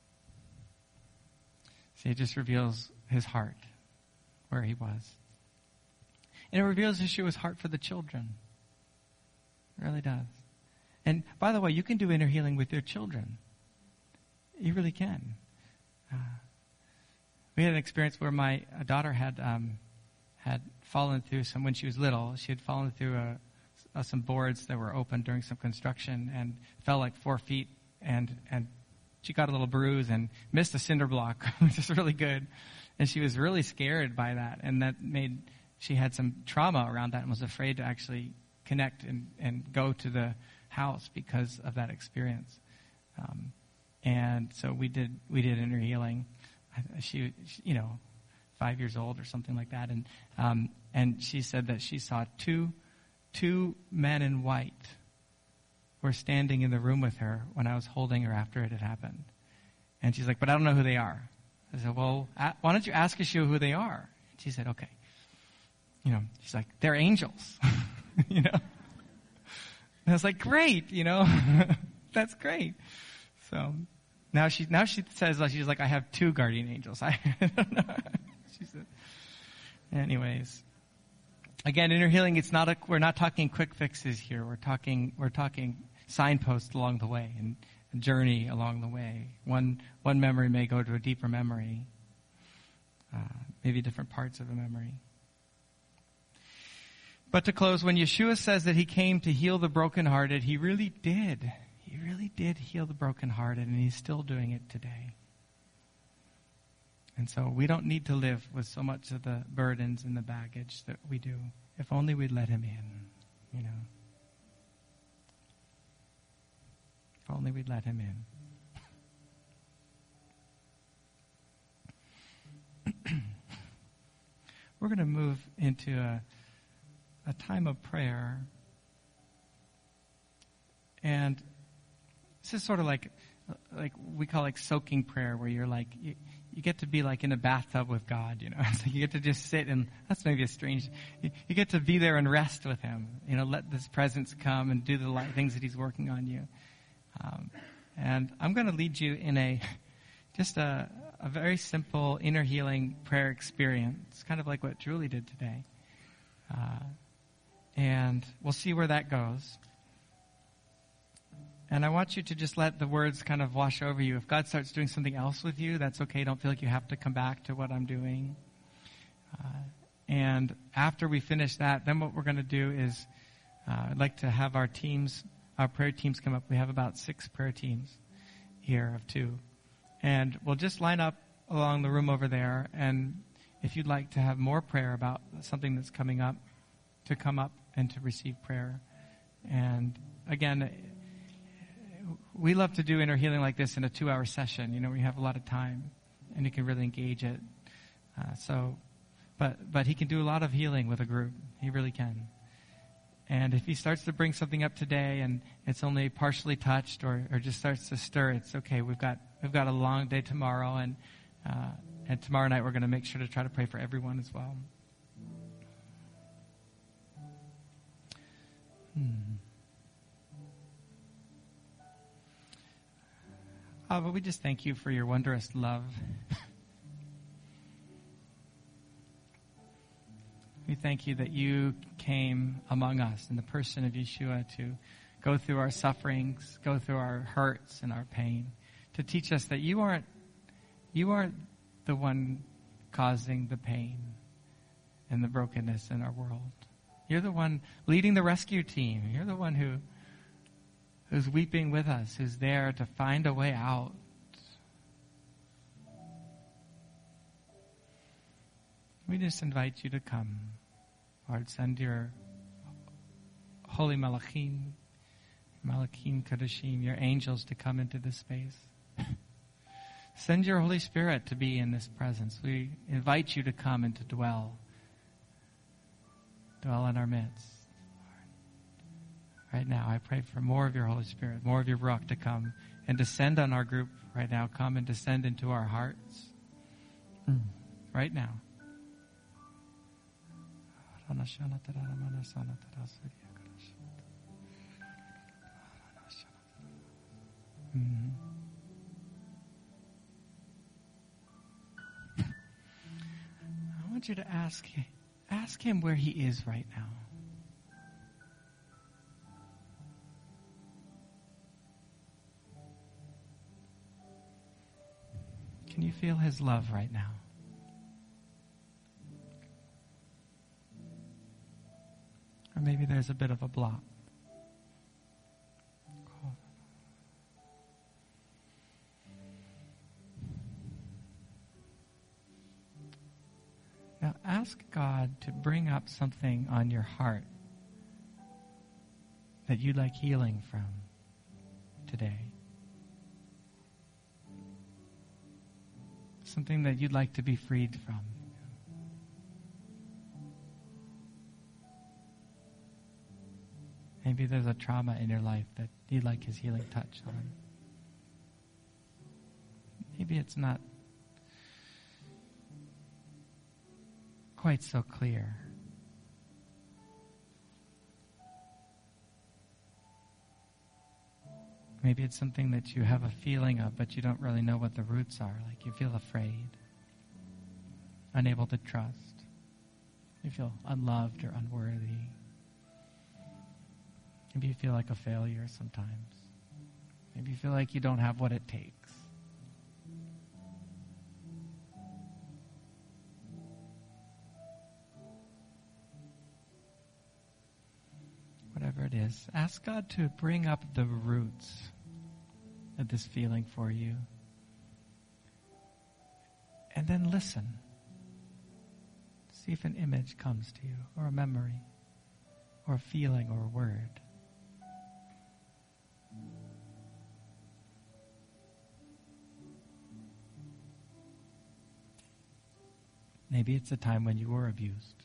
See, it just reveals his heart, where he was. And it reveals Yeshua's heart for the children. It really does. And by the way, you can do inner healing with your children. You really can. Uh, we had an experience where my daughter had... Um, had fallen through some, when she was little, she had fallen through a, uh, some boards that were open during some construction and fell like four feet and, and she got a little bruise and missed a cinder block, which is really good. And she was really scared by that, and that made, she had some trauma around that and was afraid to actually connect and, and go to the house because of that experience. Um, and so we did, we did inner healing. She, she you know, five years old or something like that. And, um, and she said that she saw two, two men in white were standing in the room with her when I was holding her after it had happened. And she's like, but I don't know who they are. I said, well, a- why don't you ask Yeshua who they are? She said, okay. You know, she's like, they're angels, you know? And I was like, great, you know, that's great. So now she, now she says, she's like, I have two guardian angels. I don't know. She said, anyways, again, inner healing, it's not a, we're not talking quick fixes here. We're talking, we're talking signposts along the way and a journey along the way. One, one memory may go to a deeper memory, uh, maybe different parts of a memory. But to close, when Yeshua says that he came to heal the brokenhearted, he really did. He really did heal the brokenhearted, and he's still doing it today. And so we don't need to live with so much of the burdens and the baggage that we do. If only we'd let him in, you know. If only we'd let him in. We're going to move into a, a time of prayer. And this is sort of like, like we call like soaking prayer, where you're like, you, you get to be like in a bathtub with God, you know. So you get to just sit and, that's maybe a strange, you, you get to be there and rest with him. You know, let this presence come and do the light things that he's working on you. Um, and I'm going to lead you in a, just a, a very simple inner healing prayer experience, kind of like what Julie did today. Uh, and we'll see where that goes. And I want you to just let the words kind of wash over you. If God starts doing something else with you, that's okay. Don't feel like you have to come back to what I'm doing. Uh, and after we finish that, then what we're going to do is uh, I'd like to have our teams, our prayer teams come up. We have about six prayer teams here of two. And we'll just line up along the room over there. And if you'd like to have more prayer about something that's coming up, to come up and to receive prayer. And again, we love to do inner healing like this in a two-hour session. You know, we have a lot of time, and you can really engage it. Uh, so, but but he can do a lot of healing with a group. He really can. And if he starts to bring something up today, and it's only partially touched, or, or just starts to stir, it's okay. We've got we've got a long day tomorrow, and uh, and tomorrow night we're going to make sure to try to pray for everyone as well. Hmm. Oh, but we just thank you for your wondrous love. We thank you that you came among us in the person of Yeshua to go through our sufferings, go through our hurts and our pain, to teach us that you aren't, you aren't the one causing the pain and the brokenness in our world. You're the one leading the rescue team. You're the one who who's weeping with us, who's there to find a way out. We just invite you to come. Lord, send your holy malachim, malachim kadashim, your angels to come into this space. Send your Holy Spirit to be in this presence. We invite you to come and to dwell. Dwell in our midst. Lord. Right now, I pray for more of your Holy Spirit, more of your Ruach to come and descend on our group right now. Come and descend into our hearts. Mm. Right now. Mm. I want you to ask, ask him where he is right now. Can you feel his love right now? Or maybe there's a bit of a block. Now ask God to bring up something on your heart that you'd like healing from today. Something that you'd like to be freed from. Maybe there's a trauma in your life that you'd like his healing touch on. Maybe it's not quite so clear. Maybe it's something that you have a feeling of, but you don't really know what the roots are. Like you feel afraid, unable to trust. You feel unloved or unworthy. Maybe you feel like a failure sometimes. Maybe you feel like you don't have what it takes. Whatever it is, ask God to bring up the roots of this feeling for you. And then listen. See if an image comes to you, or a memory, or a feeling, or a word. Maybe it's a time when you were abused.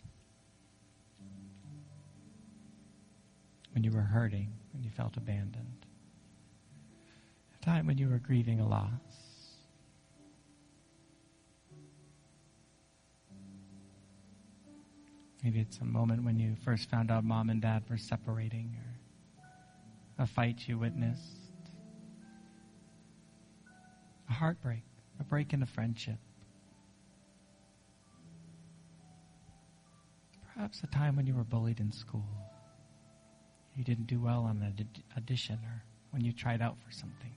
When you were hurting, when you felt abandoned. A time when you were grieving a loss. Maybe it's a moment when you first found out mom and dad were separating, or a fight you witnessed. A heartbreak, a break in a friendship. Perhaps a time when you were bullied in school. You didn't do well on an audition, or when you tried out for something.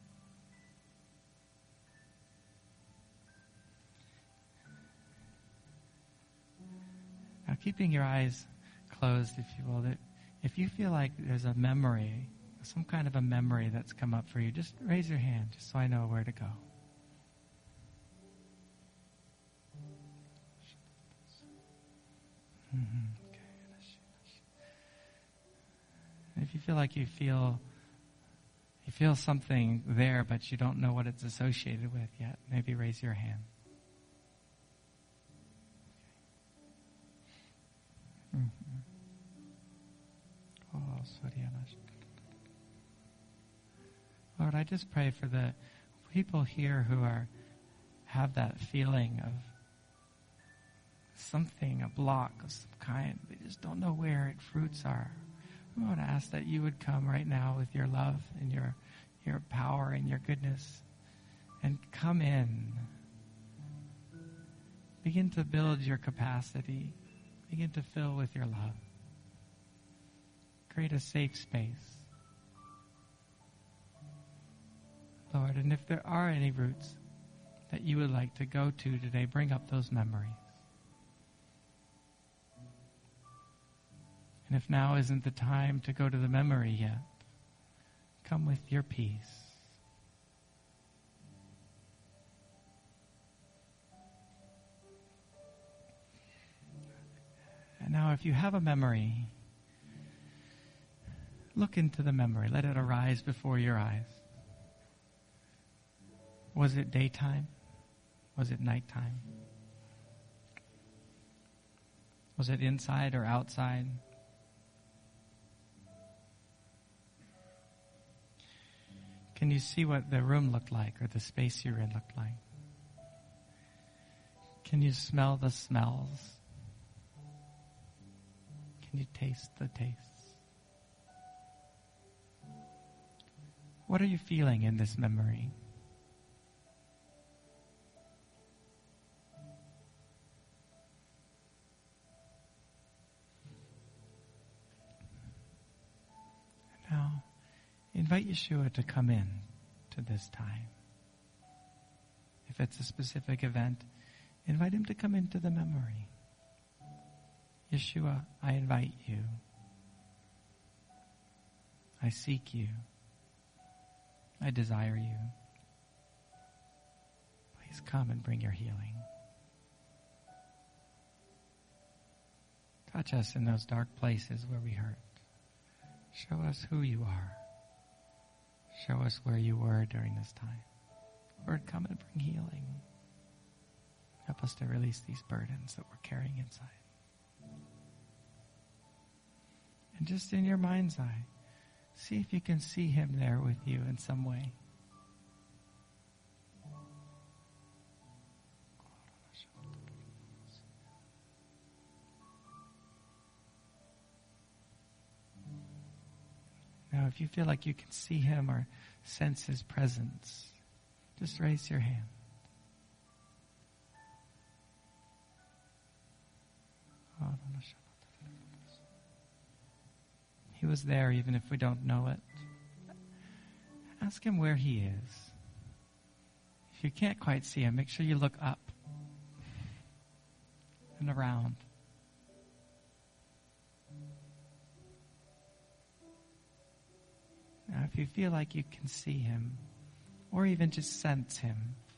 Now, keeping your eyes closed, if you will, that if you feel like there's a memory, some kind of a memory that's come up for you, just raise your hand, just so I know where to go. Mm-hmm. If you feel like you feel you feel something there, but you don't know what it's associated with yet, maybe raise your hand. Mm-hmm. Oh, Lord, I just pray for the people here who are have that feeling of something, a block of some kind. They just don't know where its roots are. I want to ask that you would come right now with your love and your your power and your goodness and come in. Begin to build your capacity. Begin to fill with your love. Create a safe space. Lord, and if there are any roots that you would like to go to today, bring up those memories. And if now isn't the time to go to the memory yet, come with your peace. And now if you have a memory, look into the memory. Let it arise before your eyes. Was it daytime? Was it nighttime? Was it inside or outside? Can you see what the room looked like or the space you're in looked like? Can you smell the smells? Can you taste the tastes? What are you feeling in this memory? Now, invite Yeshua to come in to this time. If it's a specific event, invite him to come into the memory. Yeshua, I invite you. I seek you. I desire you. Please come and bring your healing. Touch us in those dark places where we hurt. Show us who you are. Show us where you were during this time. Lord, come and bring healing. Help us to release these burdens that we're carrying inside. And just in your mind's eye, see if you can see him there with you in some way. Now, if you feel like you can see him or sense his presence, just raise your hand. He was there even if we don't know it. Ask him where he is. If you can't quite see him, make sure you look up and around. Now, if you feel like you can see him, or even just sense him,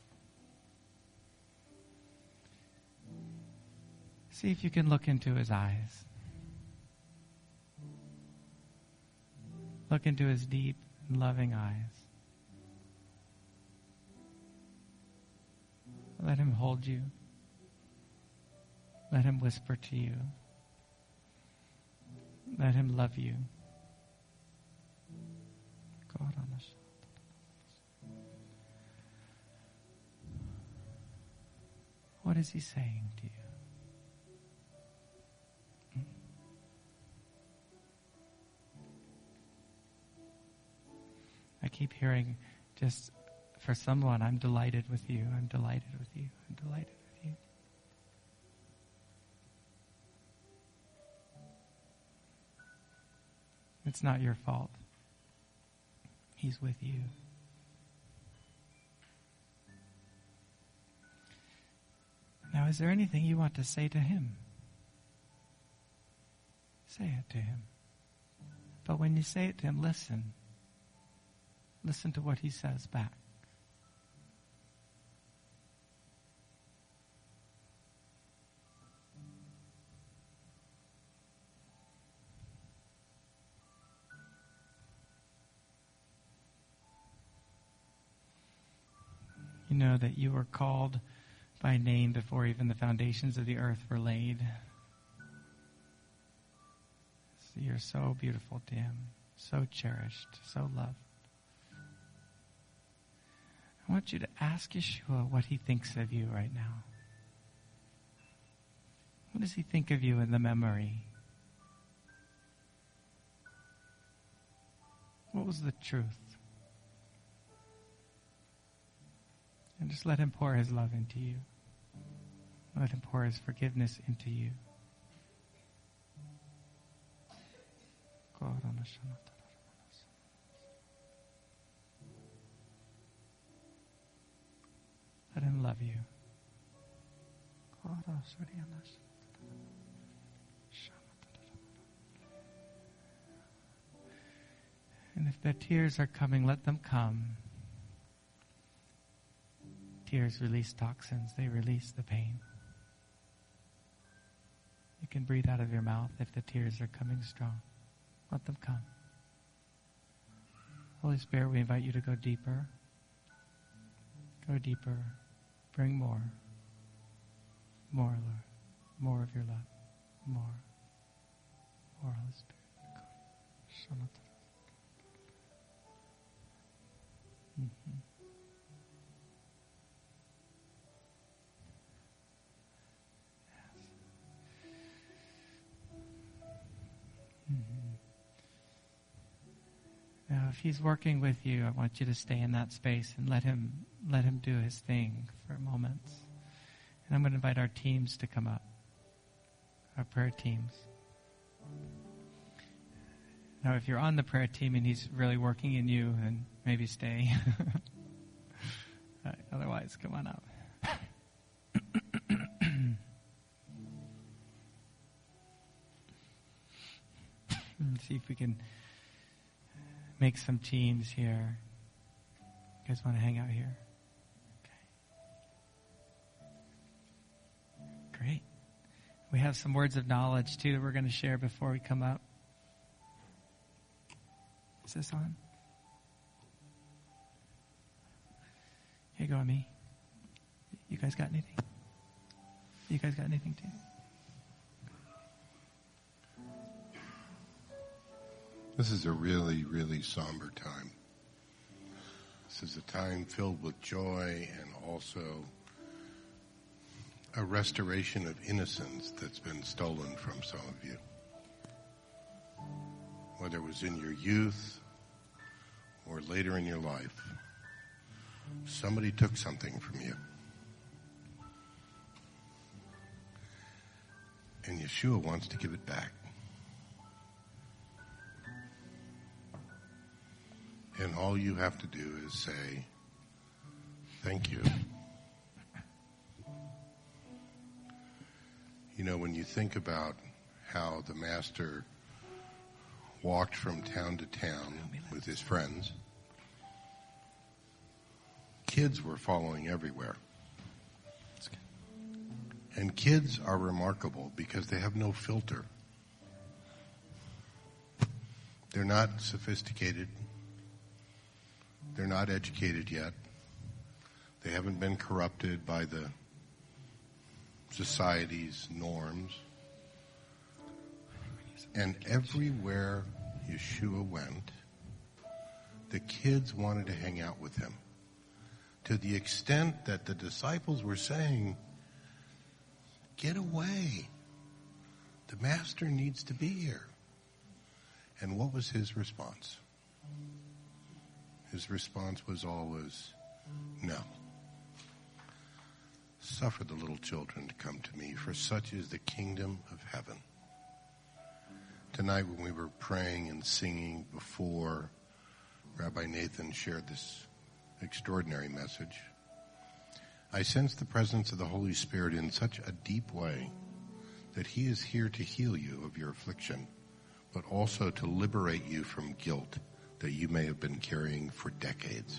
see if you can look into his eyes. Look into his deep and loving eyes. Let him hold you. Let him whisper to you. Let him love you. God on the shoulder. What is he saying to you? I keep hearing just for someone, I'm delighted with you, I'm delighted with you, I'm delighted with you. It's not your fault. He's with you. Now, is there anything you want to say to him? Say it to him. But when you say it to him, listen. Listen to what he says back. You know that you were called by name before even the foundations of the earth were laid. So you're so beautiful to him, so cherished, so loved. I want you to ask Yeshua what he thinks of you right now. What does he think of you in the memory? What was the truth? And just let him pour his love into you. Let him pour his forgiveness into you. God on the Shanata. love you. And if the tears are coming, let them come. Tears release toxins. They release the pain. You can breathe out of your mouth if the tears are coming strong. Let them come. Holy Spirit, we invite you to go deeper. Go deeper. Bring more. More, Lord. More of your love. More. More, Holy Spirit. Mm-hmm. Now, if he's working with you, I want you to stay in that space and let him let him do his thing for moments. And I'm going to invite our teams to come up, our prayer teams. Now, if you're on the prayer team and he's really working in you, then maybe stay. Otherwise, come on up. Let's see if we can make some teams here. You guys want to hang out here? Okay. Great. We have some words of knowledge, too, that we're going to share before we come up. Is this on? Here you go, me. You guys got anything? You guys got anything, too? This is a really, really somber time. This is a time filled with joy and also a restoration of innocence that's been stolen from some of you. Whether it was in your youth or later in your life, somebody took something from you. And Yeshua wants to give it back. And all you have to do is say, thank you. You know, when you think about how the Master walked from town to town with his friends, kids were following everywhere. And kids are remarkable because they have no filter. They're not sophisticated. They're not educated yet. They haven't been corrupted by the society's norms. And everywhere Yeshua went, the kids wanted to hang out with him. To the extent that the disciples were saying, get away. The Master needs to be here. And what was his response? His response was always, no. Suffer the little children to come to me, for such is the kingdom of heaven. Tonight when we were praying and singing before Rabbi Nathan shared this extraordinary message, I sensed the presence of the Holy Spirit in such a deep way that he is here to heal you of your affliction, but also to liberate you from guilt that you may have been carrying for decades.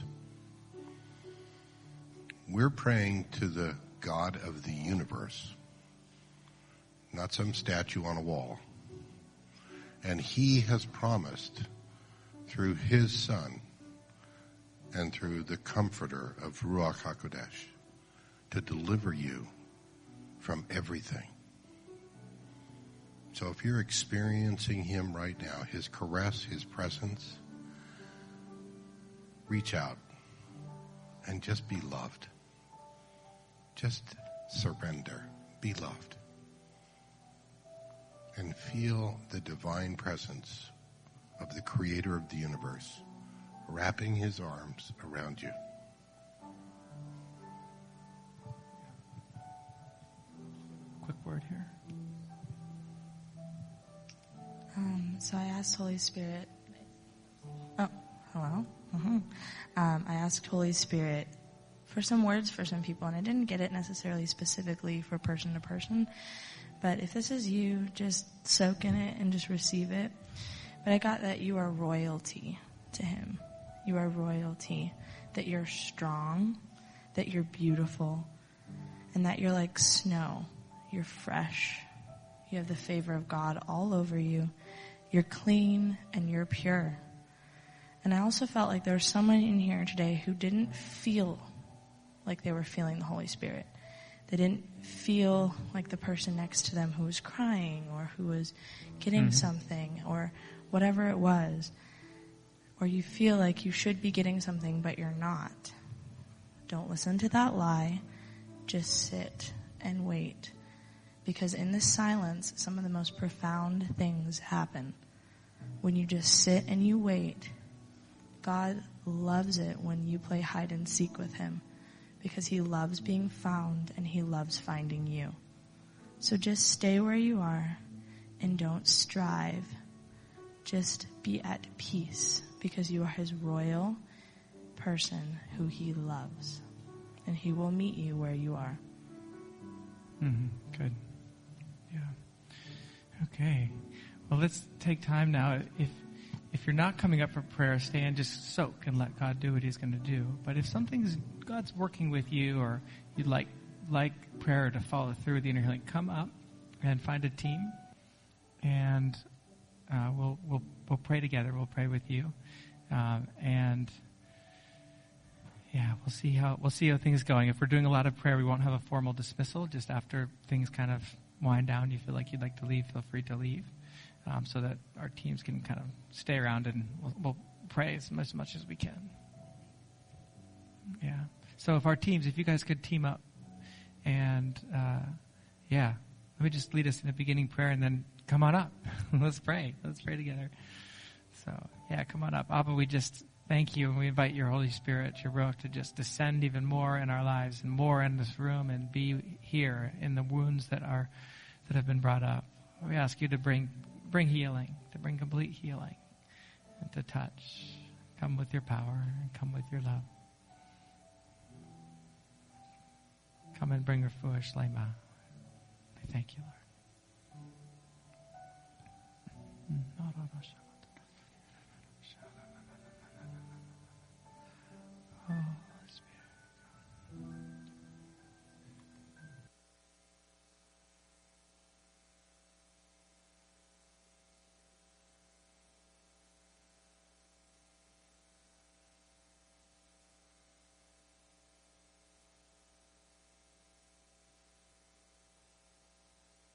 We're praying to the God of the universe, not some statue on a wall. And he has promised through his Son and through the Comforter of Ruach HaKodesh to deliver you from everything. So if you're experiencing him right now, his caress, his presence, reach out and just be loved. Just surrender. Be loved. And feel the divine presence of the Creator of the universe wrapping his arms around you. Quick word here. Um, so I asked Holy Spirit. Oh, hello. Mm-hmm. Um, I asked Holy Spirit for some words for some people, and I didn't get it necessarily specifically for person to person. But if this is you, just soak in it and just receive it. But I got that you are royalty to him. You are royalty. That you're strong. That you're beautiful. And that you're like snow. You're fresh. You have the favor of God all over you. You're clean and you're pure. And I also felt like there was someone in here today who didn't feel like they were feeling the Holy Spirit. They didn't feel like the person next to them who was crying or who was getting mm-hmm. something or whatever it was. Or you feel like you should be getting something, but you're not. Don't listen to that lie. Just sit and wait. Because in this silence, some of the most profound things happen. When you just sit and you wait, God loves it when you play hide and seek with him. Because he loves being found and he loves finding you. So just stay where you are and don't strive. Just be at peace because you are his royal person who he loves. And he will meet you where you are. Mm-hmm. Good. Yeah. Okay. Well, let's take time now. If if you're not coming up for prayer, stay and just soak and let God do what he's going to do. But if something's God's working with you, or you'd like like prayer to follow through with the inner healing, come up and find a team, and uh, we'll we'll we'll pray together. We'll pray with you, um, and yeah, we'll see how we'll see how things are going. If we're doing a lot of prayer, we won't have a formal dismissal. Just after things kind of wind down, you feel like you'd like to leave, feel free to leave, um, so that our teams can kind of stay around and we'll, we'll pray as much, as much as we can. Yeah. So if our teams, if you guys could team up, and uh, yeah, let me just lead us in a beginning prayer, and then come on up. Let's pray. Let's pray together. So yeah, come on up, Abba. We just thank you, and we invite your Holy Spirit, your Ruach, to just descend even more in our lives and more in this room, and be here in the wounds that are that have been brought up. We ask you to bring bring healing, to bring complete healing, and to touch. Come with your power and come with your love. Come and bring refuah shlema. I thank you, Lord.